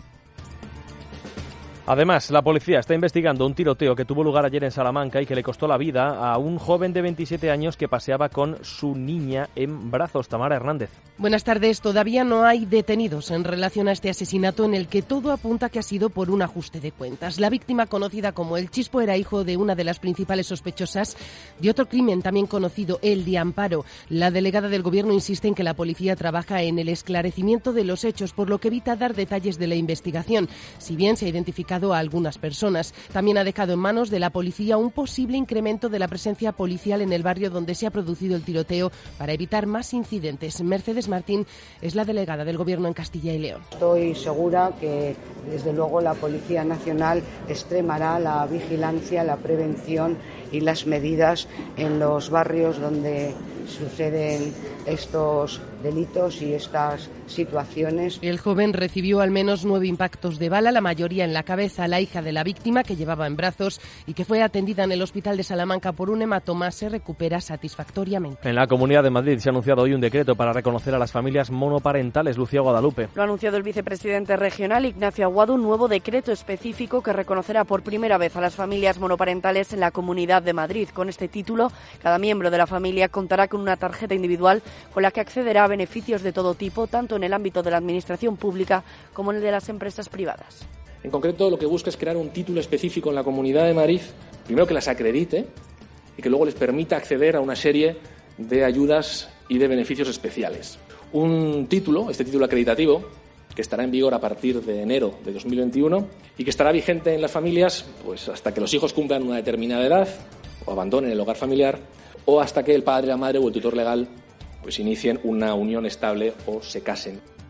Además, la policía está investigando un tiroteo que tuvo lugar ayer en Salamanca y que le costó la vida a un joven de veintisiete años que paseaba con su niña en brazos. Tamara Hernández. Buenas tardes. Todavía no hay detenidos en relación a este asesinato en el que todo apunta que ha sido por un ajuste de cuentas. La víctima, conocida como El Chispo, era hijo de una de las principales sospechosas de otro crimen también conocido, el de Amparo. La delegada del Gobierno insiste en que la policía trabaja en el esclarecimiento de los hechos, por lo que evita dar detalles de la investigación. Si bien se ha identificado a algunas personas, también ha dejado en manos de la policía un posible incremento de la presencia policial en el barrio donde se ha producido el tiroteo para evitar más incidentes. Mercedes Martín es la delegada del Gobierno en Castilla y León. Estoy segura que, desde luego, la Policía Nacional extremará la vigilancia, la prevención y las medidas en los barrios donde suceden estos delitos y estas situaciones. El joven recibió al menos nueve impactos de bala, la mayoría en la cabeza. La hija de la víctima, que llevaba en brazos y que fue atendida en el hospital de Salamanca por un hematoma, se recupera satisfactoriamente. En la Comunidad de Madrid se ha anunciado hoy un decreto para reconocer a las familias monoparentales. Lucía Guadalupe. Lo ha anunciado el vicepresidente regional Ignacio Aguado, un nuevo decreto específico que reconocerá por primera vez a las familias monoparentales en la Comunidad de Madrid. Con este título, cada miembro de la familia contará con una tarjeta individual con la que accederá a beneficios de todo tipo, tanto en el ámbito de la administración pública como en el de las empresas privadas. En concreto, lo que busca es crear un título específico en la Comunidad de Madrid, primero que las acredite y que luego les permita acceder a una serie de ayudas y de beneficios especiales. Un título, este título acreditativo, que estará en vigor a partir de enero de dos mil veintiuno y que estará vigente en las familias pues hasta que los hijos cumplan una determinada edad o abandonen el hogar familiar, o hasta que el padre, la madre o el tutor legal pues inicien una unión estable o se casen.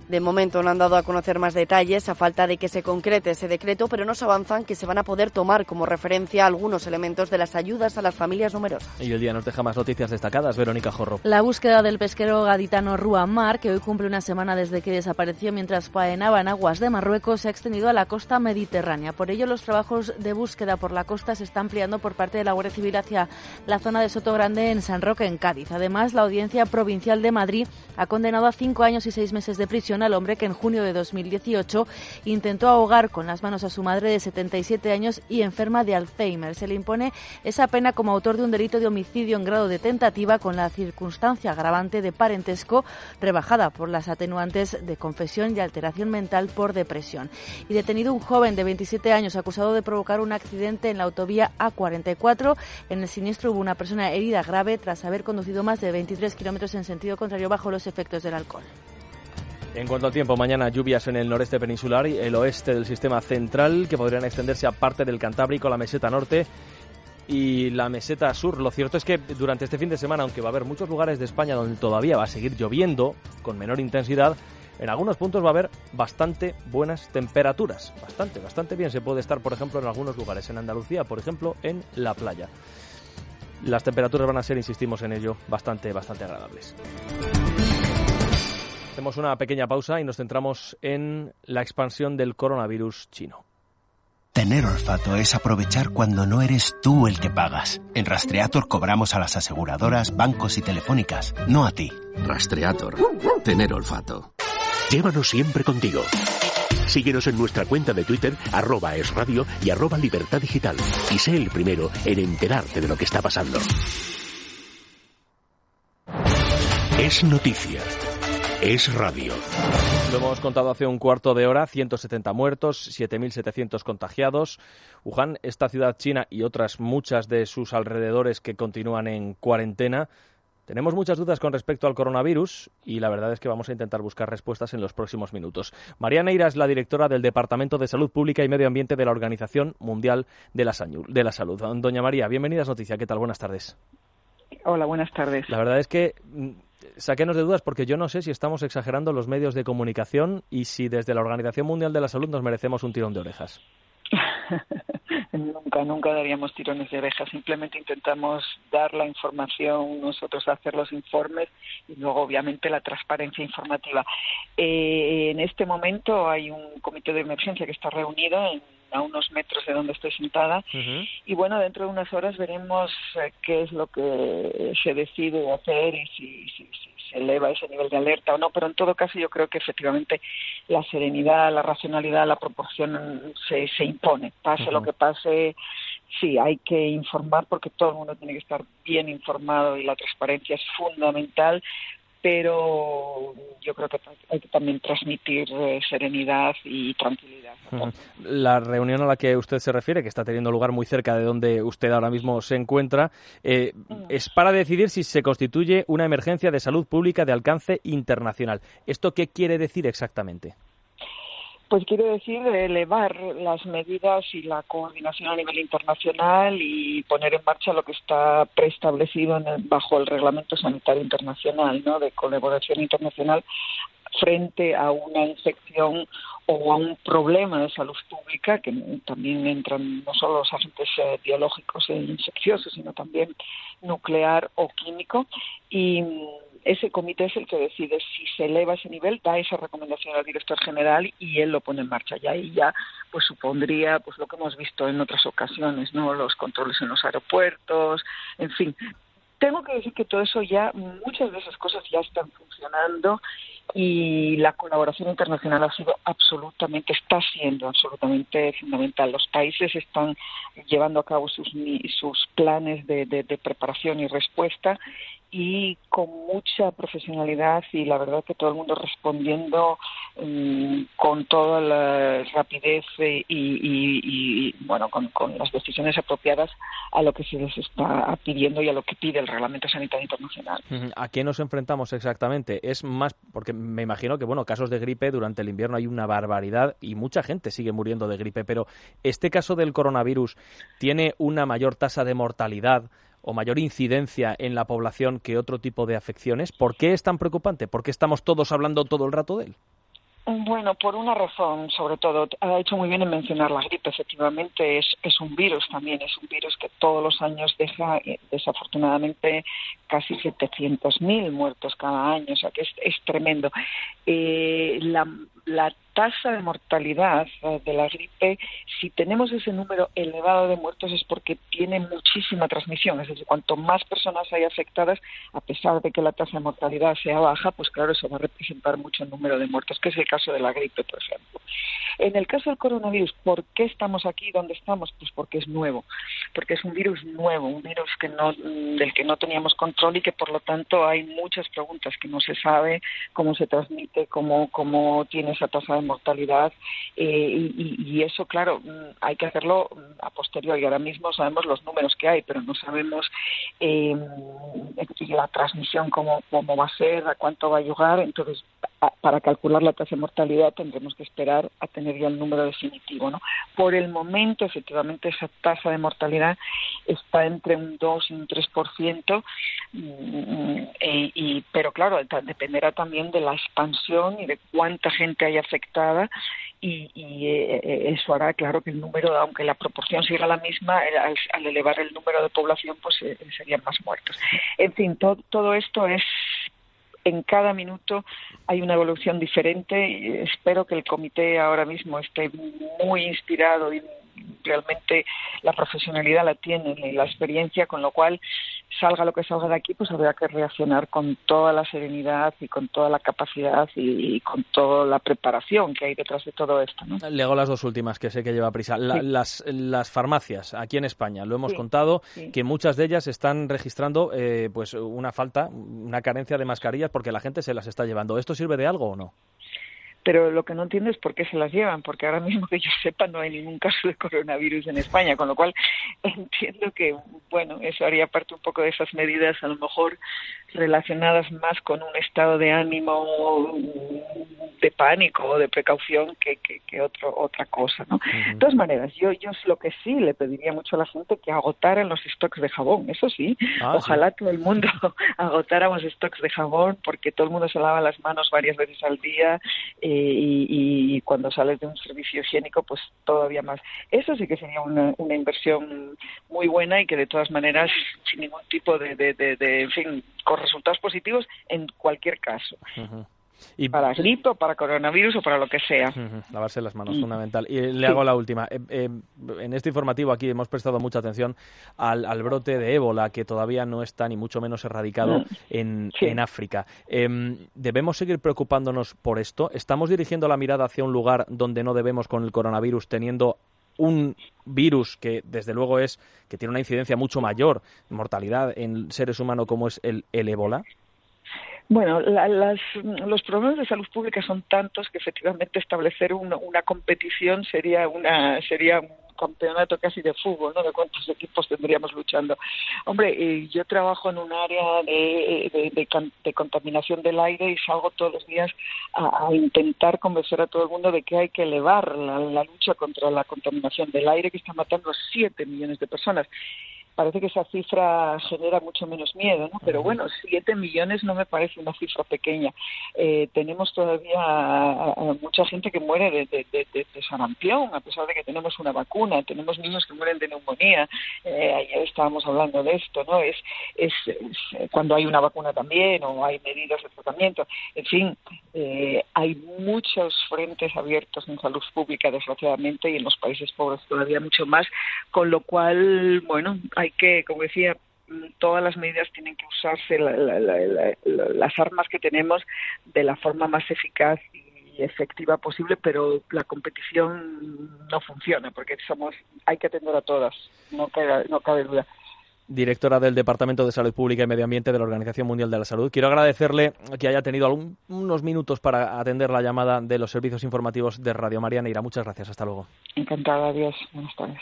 De momento no han dado a conocer más detalles a falta de que se concrete ese decreto, pero nos avanzan que se van a poder tomar como referencia algunos elementos de las ayudas a las familias numerosas. Y el día nos deja más noticias destacadas. Verónica Jorro. La búsqueda del pesquero gaditano Rua Mar, que hoy cumple una semana desde que desapareció mientras faenaba en aguas de Marruecos, se ha extendido a la costa mediterránea. Por ello, los trabajos de búsqueda por la costa se están ampliando por parte de la Guardia Civil hacia la zona de Sotogrande, en San Roque, en Cádiz. Además, la Audiencia Provincial de Madrid ha condenado a cinco años y seis meses de prisión al hombre que en junio de dos mil dieciocho intentó ahogar con las manos a su madre de setenta y siete años y enferma de Alzheimer. Se le impone esa pena como autor de un delito de homicidio en grado de tentativa con la circunstancia agravante de parentesco, rebajada por las atenuantes de confesión y alteración mental por depresión. Y detenido un joven de veintisiete años acusado de provocar un accidente en la autovía A cuarenta y cuatro. En el siniestro hubo una persona herida grave tras haber conducido más de veintitrés kilómetros en sentido contrario bajo los efectos del alcohol. En cuanto al tiempo, mañana lluvias en el noreste peninsular y el oeste del sistema central, que podrían extenderse a parte del Cantábrico, la meseta norte y la meseta sur. Lo cierto es que durante este fin de semana, aunque va a haber muchos lugares de España donde todavía va a seguir lloviendo con menor intensidad, en algunos puntos va a haber bastante buenas temperaturas. Bastante, bastante bien. Se puede estar, por ejemplo, en algunos lugares. En Andalucía, por ejemplo, en la playa. Las temperaturas van a ser, insistimos en ello, bastante, bastante agradables. Hacemos una pequeña pausa y nos centramos en la expansión del coronavirus chino. Tener olfato es aprovechar cuando no eres tú el que pagas. En Rastreator cobramos a las aseguradoras, bancos y telefónicas, no a ti. Rastreator. Tener olfato. Llévanos siempre contigo. Síguenos en nuestra cuenta de Twitter, arroba esradio y arroba libertad digital. Y sé el primero en enterarte de lo que está pasando. Es noticia. Es radio. Lo hemos contado hace un cuarto de hora, ciento setenta muertos, siete mil setecientos contagiados. Wuhan, esta ciudad china y otras muchas de sus alrededores que continúan en cuarentena. Tenemos muchas dudas con respecto al coronavirus y la verdad es que vamos a intentar buscar respuestas en los próximos minutos. María Neira es la directora del Departamento de Salud Pública y Medio Ambiente de la Organización Mundial de la Salud. Doña María, bienvenidas a Noticia. ¿Qué tal? Buenas tardes. Hola, buenas tardes. La verdad es que sáquenos de dudas porque yo no sé si estamos exagerando los medios de comunicación y si desde la Organización Mundial de la Salud nos merecemos un tirón de orejas. Nunca, nunca daríamos tirones de orejas. Simplemente intentamos dar la información, nosotros hacer los informes y luego, obviamente, la transparencia informativa. Eh, en este momento hay un comité de emergencia que está reunido en, a unos metros de donde estoy sentada. Uh-huh. Y bueno, dentro de unas horas veremos eh, qué es lo que se decide hacer y si, si, si se eleva ese nivel de alerta o no, pero en todo caso yo creo que efectivamente la serenidad, la racionalidad, la proporción se, se impone. Pase uh-huh. lo que pase, sí, hay que informar porque todo el mundo tiene que estar bien informado y la transparencia es fundamental, pero yo creo que hay que también transmitir eh, serenidad y tranquilidad. Uh-huh. La reunión a la que usted se refiere, que está teniendo lugar muy cerca de donde usted ahora mismo se encuentra, eh, uh-huh. es para decidir si se constituye una emergencia de salud pública de alcance internacional. ¿Esto qué quiere decir exactamente? Pues quiere decir elevar las medidas y la coordinación a nivel internacional y poner en marcha lo que está preestablecido en el, bajo el Reglamento Sanitario Internacional, ¿no?, de colaboración internacional frente a una infección o a un problema de salud pública, que también entran no solo los agentes eh, biológicos e infecciosos, sino también nuclear o químico, y ese comité es el que decide si se eleva ese nivel, da esa recomendación al director general y él lo pone en marcha. Y ahí ya pues supondría pues lo que hemos visto en otras ocasiones, ¿no?, los controles en los aeropuertos, en fin. Tengo que decir que todo eso ya, muchas de esas cosas ya están funcionando y la colaboración internacional ha sido absolutamente, está siendo absolutamente fundamental. Los países están llevando a cabo sus, sus planes de, de, de preparación y respuesta y con mucha profesionalidad y la verdad que todo el mundo respondiendo um, con toda la rapidez y, y, y bueno, con, con las decisiones apropiadas a lo que se les está pidiendo y a lo que pide el Reglamento Sanitario Internacional. ¿A qué nos enfrentamos exactamente? Es más, porque me imagino que, bueno, casos de gripe durante el invierno hay una barbaridad y mucha gente sigue muriendo de gripe, pero ¿este caso del coronavirus tiene una mayor tasa de mortalidad o mayor incidencia en la población que otro tipo de afecciones? ¿Por qué es tan preocupante? ¿Por qué estamos todos hablando todo el rato de él? Bueno, por una razón, sobre todo, ha hecho muy bien en mencionar la gripe. Efectivamente, es, es un virus también, es un virus que todos los años deja, desafortunadamente, casi setecientos mil muertos cada año, o sea que es, es tremendo. Eh, la, la tasa de mortalidad de la gripe, si tenemos ese número elevado de muertos es porque tiene muchísima transmisión, es decir, cuanto más personas hay afectadas, a pesar de que la tasa de mortalidad sea baja, pues claro, eso va a representar mucho el número de muertos, que es el caso de la gripe, por ejemplo. En el caso del coronavirus, ¿por qué estamos aquí donde estamos? Pues porque es nuevo, porque es un virus nuevo, un virus que no, del que no teníamos control y que por lo tanto hay muchas preguntas que no se sabe cómo se transmite, cómo, cómo tiene esa tasa de mortalidad eh, y, y eso, claro, hay que hacerlo a posteriori. Ahora mismo sabemos los números que hay, pero no sabemos eh, la transmisión cómo, cómo va a ser, a cuánto va a llegar. Entonces, a, para calcular la tasa de mortalidad tendremos que esperar a tener ya el número definitivo, ¿no? Por el momento, efectivamente, esa tasa de mortalidad está entre un dos y un tres por ciento, eh, y, pero claro, dependerá también de la expansión y de cuánta gente haya afectada y, y eh, eso hará, claro, que el número, aunque la proporción siga la misma, al, al elevar el número de población, pues eh, serían más muertos. En fin, to, todo esto es... En cada minuto hay una evolución diferente y espero que el comité ahora mismo esté muy inspirado y realmente la profesionalidad la tienen y la experiencia, con lo cual salga lo que salga de aquí, pues habrá que reaccionar con toda la serenidad y con toda la capacidad y, y con toda la preparación que hay detrás de todo esto, ¿no? Le hago las dos últimas, que sé que lleva prisa. La, sí. las, las farmacias aquí en España, lo hemos sí, contado, sí. que muchas de ellas están registrando eh, pues una falta, una carencia de mascarillas porque la gente se las está llevando. ¿Esto sirve de algo o no? Pero lo que no entiendo es por qué se las llevan, porque ahora mismo que yo sepa no hay ningún caso de coronavirus en España, con lo cual entiendo que, bueno, eso haría parte un poco de esas medidas, a lo mejor relacionadas más con un estado de ánimo de pánico o de precaución que, que, que otro, otra cosa, ¿no? Uh-huh. De todas maneras, yo, yo lo que sí le pediría mucho a la gente que agotaran los stocks de jabón, eso sí, ah, ojalá sí. todo el mundo agotáramos stocks de jabón, porque todo el mundo se lava las manos varias veces al día, eh, y, y cuando sales de un servicio higiénico, pues todavía más. Eso sí que sería una, una inversión muy buena y que de todas maneras, sin ningún tipo de, de, de, de en fin, con resultados positivos en cualquier caso. Uh-huh. Y para gripe o para coronavirus o para lo que sea. Uh-huh. Lavarse las manos, uh-huh. fundamental. Y le hago sí. la última. Eh, eh, en este informativo aquí hemos prestado mucha atención al, al brote de ébola, que todavía no está ni mucho menos erradicado uh-huh. en, sí. en África. Eh, ¿Debemos seguir preocupándonos por esto? ¿Estamos dirigiendo la mirada hacia un lugar donde no debemos con el coronavirus, teniendo un virus que desde luego es que tiene una incidencia mucho mayor, mortalidad en seres humanos, como es el, el ébola? Bueno, la, las, los problemas de salud pública son tantos que efectivamente establecer una, una competición sería una sería un campeonato casi de fútbol, ¿no? De cuántos equipos tendríamos luchando. Hombre, eh, yo trabajo en un área de, de, de, de contaminación del aire y salgo todos los días a, a intentar convencer a todo el mundo de que hay que elevar la, la lucha contra la contaminación del aire, que está matando a siete millones de personas. Parece que esa cifra genera mucho menos miedo, ¿no? Pero bueno, siete millones no me parece una cifra pequeña. Eh, tenemos todavía a, a mucha gente que muere de, de, de, de sarampión, a pesar de que tenemos una vacuna. Tenemos niños que mueren de neumonía. Eh, ayer estábamos hablando de esto, ¿no? Es, es, es cuando hay una vacuna también o hay medidas de tratamiento. En fin, eh, hay muchos frentes abiertos en salud pública, desgraciadamente, y en los países pobres todavía mucho más, con lo cual, bueno, hay que, como decía, todas las medidas tienen que usarse, la, la, la, la, las armas que tenemos, de la forma más eficaz y efectiva posible, pero la competición no funciona, porque somos, hay que atender a todas, no cabe, no cabe duda. Directora del Departamento de Salud Pública y Medio Ambiente de la Organización Mundial de la Salud. Quiero agradecerle que haya tenido algún, unos minutos para atender la llamada de los servicios informativos de Radio María Neira. Muchas gracias. Hasta luego. Encantada. Adiós. Buenas tardes.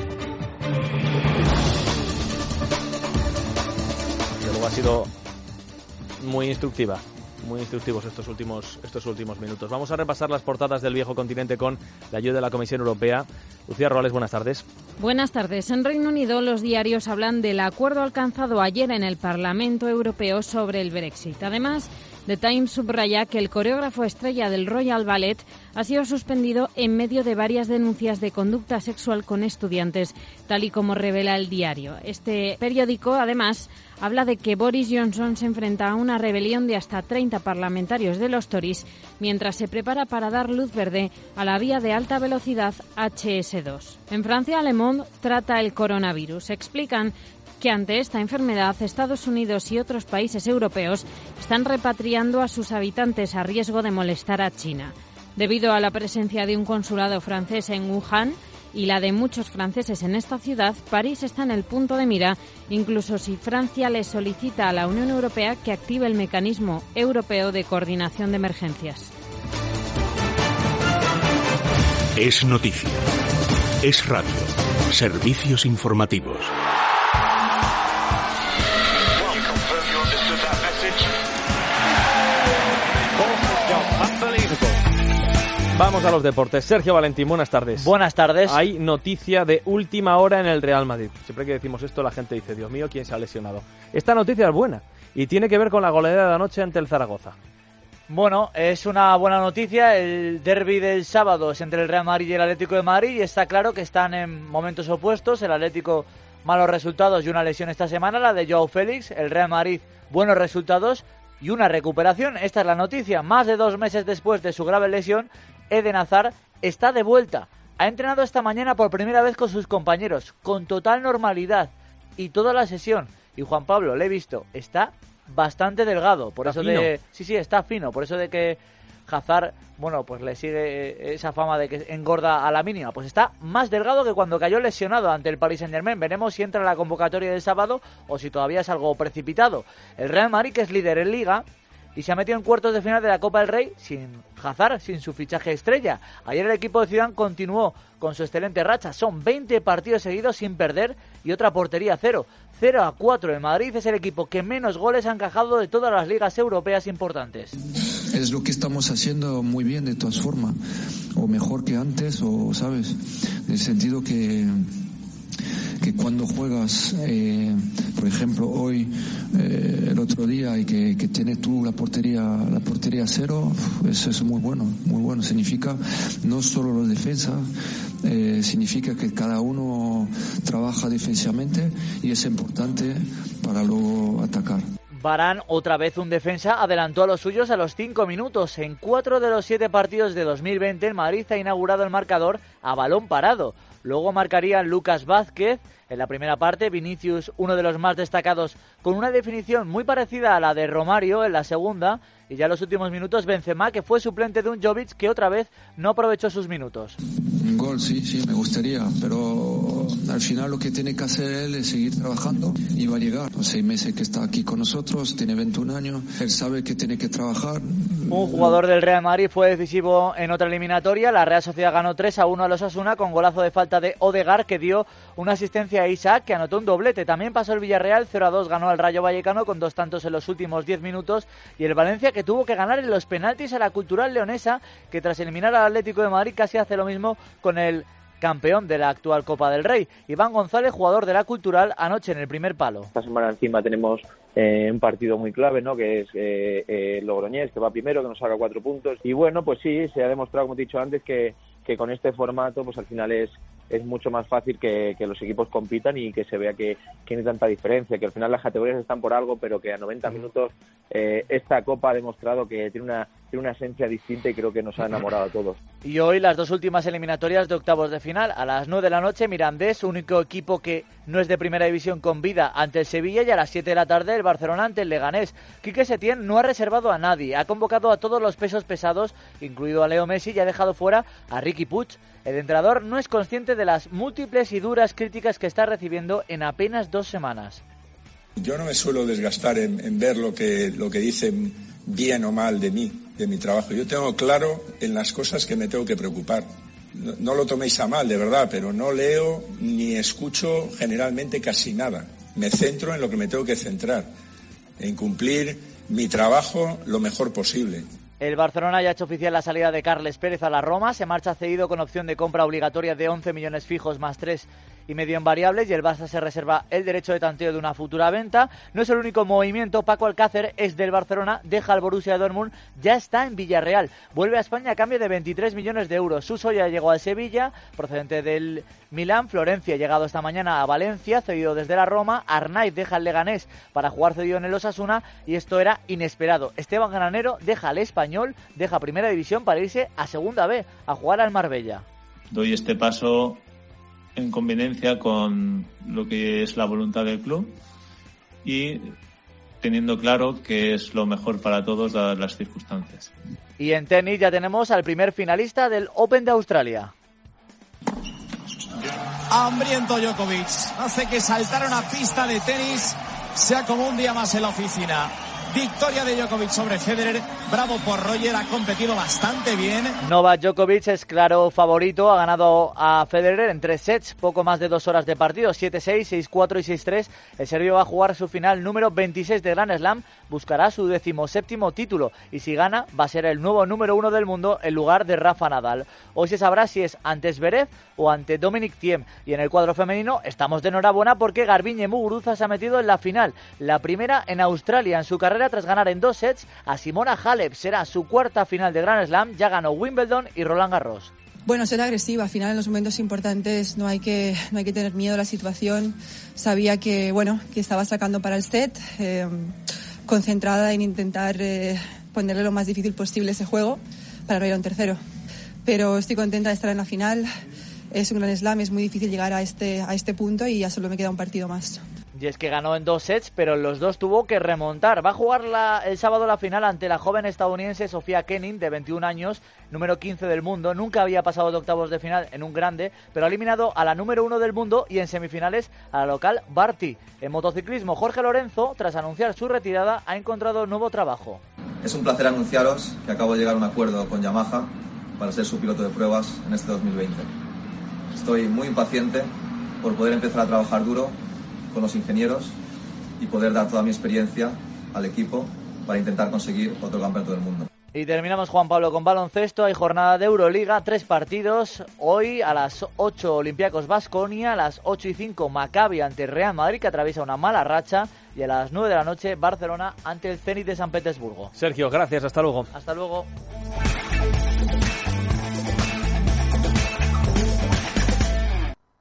Luego ha sido muy instructiva, muy instructivos estos últimos estos últimos minutos. Vamos a repasar las portadas del viejo continente con la ayuda de la Comisión Europea. Lucía Roales, buenas tardes. Buenas tardes. En Reino Unido los diarios hablan del acuerdo alcanzado ayer en el Parlamento Europeo sobre el Brexit. Además, The Times subraya que el coreógrafo estrella del Royal Ballet ha sido suspendido en medio de varias denuncias de conducta sexual con estudiantes, tal y como revela el diario. Este periódico, además, habla de que Boris Johnson se enfrenta a una rebelión de hasta treinta parlamentarios de los Tories mientras se prepara para dar luz verde a la vía de alta velocidad H S dos. En Francia, Le Monde trata el coronavirus. Explican que ante esta enfermedad Estados Unidos y otros países europeos están repatriando a sus habitantes a riesgo de molestar a China. Debido a la presencia de un consulado francés en Wuhan y la de muchos franceses en esta ciudad, París está en el punto de mira, incluso si Francia le solicita a la Unión Europea que active el mecanismo europeo de coordinación de emergencias. Es noticia. Es radio. Servicios informativos. Vamos a los deportes. Sergio Valentín, buenas tardes. Buenas tardes. Hay noticia de última hora en el Real Madrid. Siempre que decimos esto la gente dice, Dios mío, ¿quién se ha lesionado? Esta noticia es buena y tiene que ver con la goleada de anoche ante el Zaragoza. Bueno, es una buena noticia. El derbi del sábado es entre el Real Madrid y el Atlético de Madrid y está claro que están en momentos opuestos. El Atlético, malos resultados y una lesión esta semana, la de Joao Félix. El Real Madrid, buenos resultados y una recuperación. Esta es la noticia. Más de dos meses después de su grave lesión, Eden Hazard está de vuelta. Ha entrenado esta mañana por primera vez con sus compañeros, con total normalidad y toda la sesión. Y Juan Pablo, le he visto, está bastante delgado. Por está eso fino. de sí, sí, está fino. Por eso de que Hazard, bueno, pues le sigue esa fama de que engorda a la mínima. Pues está más delgado que cuando cayó lesionado ante el Paris Saint-Germain. Veremos si entra en la convocatoria del sábado o si todavía es algo precipitado. El Real Madrid, que es líder en Liga y se ha metido en cuartos de final de la Copa del Rey sin Hazard, sin su fichaje estrella. Ayer el equipo de Zidane continuó con su excelente racha. Son veinte partidos seguidos sin perder y otra portería cero. cero a cuatro. El Madrid es el equipo que menos goles ha encajado de todas las ligas europeas importantes. Es lo que estamos haciendo muy bien de todas formas, o mejor que antes, o sabes, en el sentido que que cuando juegas, eh, por ejemplo, hoy, eh, el otro día, y que, que tienes tú la portería la portería cero, eso es muy bueno, muy bueno. Significa no solo los defensas, eh, significa que cada uno trabaja defensivamente y es importante para luego atacar. Varane, otra vez un defensa, adelantó a los suyos a los cinco minutos. En cuatro de los siete partidos de dos mil veinte, el Madrid ha inaugurado el marcador a balón parado. Luego marcarían Lucas Vázquez en la primera parte, Vinicius, uno de los más destacados, con una definición muy parecida a la de Romario en la segunda, y ya en los últimos minutos Benzema, que fue suplente de un Jovic que otra vez no aprovechó sus minutos. Un gol, sí, sí, me gustaría, pero al final lo que tiene que hacer él es seguir trabajando y va a llegar. Los seis meses que está aquí con nosotros, tiene veintiún años, él sabe que tiene que trabajar. Un jugador del Real Madrid fue decisivo en otra eliminatoria. La Real Sociedad ganó tres a uno a los Osasuna con golazo de falta de Odegaard, que dio una asistencia a Isaac, que anotó un doblete. También pasó el Villarreal, cero a dos ganó al Rayo Vallecano con dos tantos en los últimos diez minutos, y el Valencia, que tuvo que ganar en los penaltis a la Cultural Leonesa, que tras eliminar al Atlético de Madrid casi hace lo mismo con el campeón de la actual Copa del Rey. Iván González, jugador de la Cultural, anoche en el primer palo. Esta semana encima tenemos eh, un partido muy clave, ¿no? Que es eh, eh, Logroñés, que va primero, que nos saca cuatro puntos. Y bueno, pues sí, se ha demostrado, como te he dicho antes, que, que con este formato pues al final es es mucho más fácil que, que los equipos compitan y que se vea que, que no hay tanta diferencia, que al final las categorías están por algo, pero que a noventa minutos eh, esta Copa ha demostrado que tiene una, tiene una esencia distinta y creo que nos ha enamorado a todos. Y hoy las dos últimas eliminatorias de octavos de final. A las nueve de la noche, Mirandés, único equipo que no es de primera división, con vida ante el Sevilla, y a las siete de la tarde el Barcelona ante el Leganés. Quique Setién no ha reservado a nadie, ha convocado a todos los pesos pesados, incluido a Leo Messi, y ha dejado fuera a Riqui Puig. El entrenador no es consciente de las múltiples y duras críticas que está recibiendo en apenas dos semanas. Yo no me suelo desgastar en, en ver lo que, lo que dicen bien o mal de mí, de mi trabajo. Yo tengo claro en las cosas que me tengo que preocupar. No, no lo toméis a mal, de verdad, pero no leo ni escucho generalmente casi nada. Me centro en lo que me tengo que centrar, en cumplir mi trabajo lo mejor posible. El Barcelona ya ha hecho oficial la salida de Carles Pérez a la Roma, se marcha cedido con opción de compra obligatoria de once millones fijos más tres y medio en variables, y el Barça se reserva el derecho de tanteo de una futura venta. No es el único movimiento. Paco Alcácer es del Barcelona, deja al Borussia Dortmund, ya está en Villarreal, vuelve a España a cambio de veintitrés millones de euros. Suso ya llegó al Sevilla, procedente del Milán. Florencia ha llegado esta mañana a Valencia, cedido desde la Roma. Arnaiz deja el Leganés para jugar cedido en el Osasuna, y esto era inesperado. Esteban Granero deja al Español, deja Primera División para irse a Segunda B, a jugar al Marbella. Doy este paso en conveniencia con lo que es la voluntad del club y teniendo claro que es lo mejor para todos dadas las circunstancias. Y en tenis ya tenemos al primer finalista del Open de Australia. Hambriento Djokovic hace que saltar una pista de tenis sea como un día más en la oficina. Victoria de Djokovic sobre Federer. Bravo por Roger, ha competido bastante bien. Novak Djokovic es claro favorito, ha ganado a Federer en tres sets, poco más de dos horas de partido, siete seis, seis cuatro y seis tres. El serbio va a jugar su final número veintiséis de Grand Slam, buscará su decimoséptimo título, y si gana va a ser el nuevo número uno del mundo en lugar de Rafa Nadal. Hoy se sabrá si es ante Zverev o ante Dominic Thiem. Y en el cuadro femenino estamos de enhorabuena porque Garbiñe Muguruza se ha metido en la final, la primera en Australia en su carrera, tras ganar en dos sets a Simona Halep. Será su cuarta final de Grand Slam, ya ganó Wimbledon y Roland Garros. Bueno, ser agresiva, al final en los momentos importantes no hay que no hay que tener miedo a la situación. Sabía que, bueno, que estaba sacando para el set, eh, concentrada en intentar eh, ponerle lo más difícil posible ese juego para no ir a un tercero. Pero estoy contenta de estar en la final, es un Grand Slam, es muy difícil llegar a este, a este punto y ya solo me queda un partido más. Y es que ganó en dos sets, pero en los dos tuvo que remontar. Va a jugar la, el sábado la final ante la joven estadounidense Sofía Kenin, de veintiún años, número quince del mundo. Nunca había pasado de octavos de final en un grande, pero ha eliminado a la número uno del mundo y en semifinales a la local Barty. En motociclismo, Jorge Lorenzo, tras anunciar su retirada, ha encontrado nuevo trabajo. Es un placer anunciaros que acabo de llegar a un acuerdo con Yamaha para ser su piloto de pruebas en este dos mil veinte. Estoy muy impaciente por poder empezar a trabajar duro con los ingenieros y poder dar toda mi experiencia al equipo para intentar conseguir otro campeonato del mundo. Y terminamos, Juan Pablo, con baloncesto. Hay jornada de Euroliga, tres partidos. Hoy a las ocho Olympiacos Baskonia, a las ocho y cinco Maccabi ante Real Madrid, que atraviesa una mala racha, y a las nueve de la noche Barcelona ante el Zenit de San Petersburgo. Sergio, gracias, hasta luego. Hasta luego.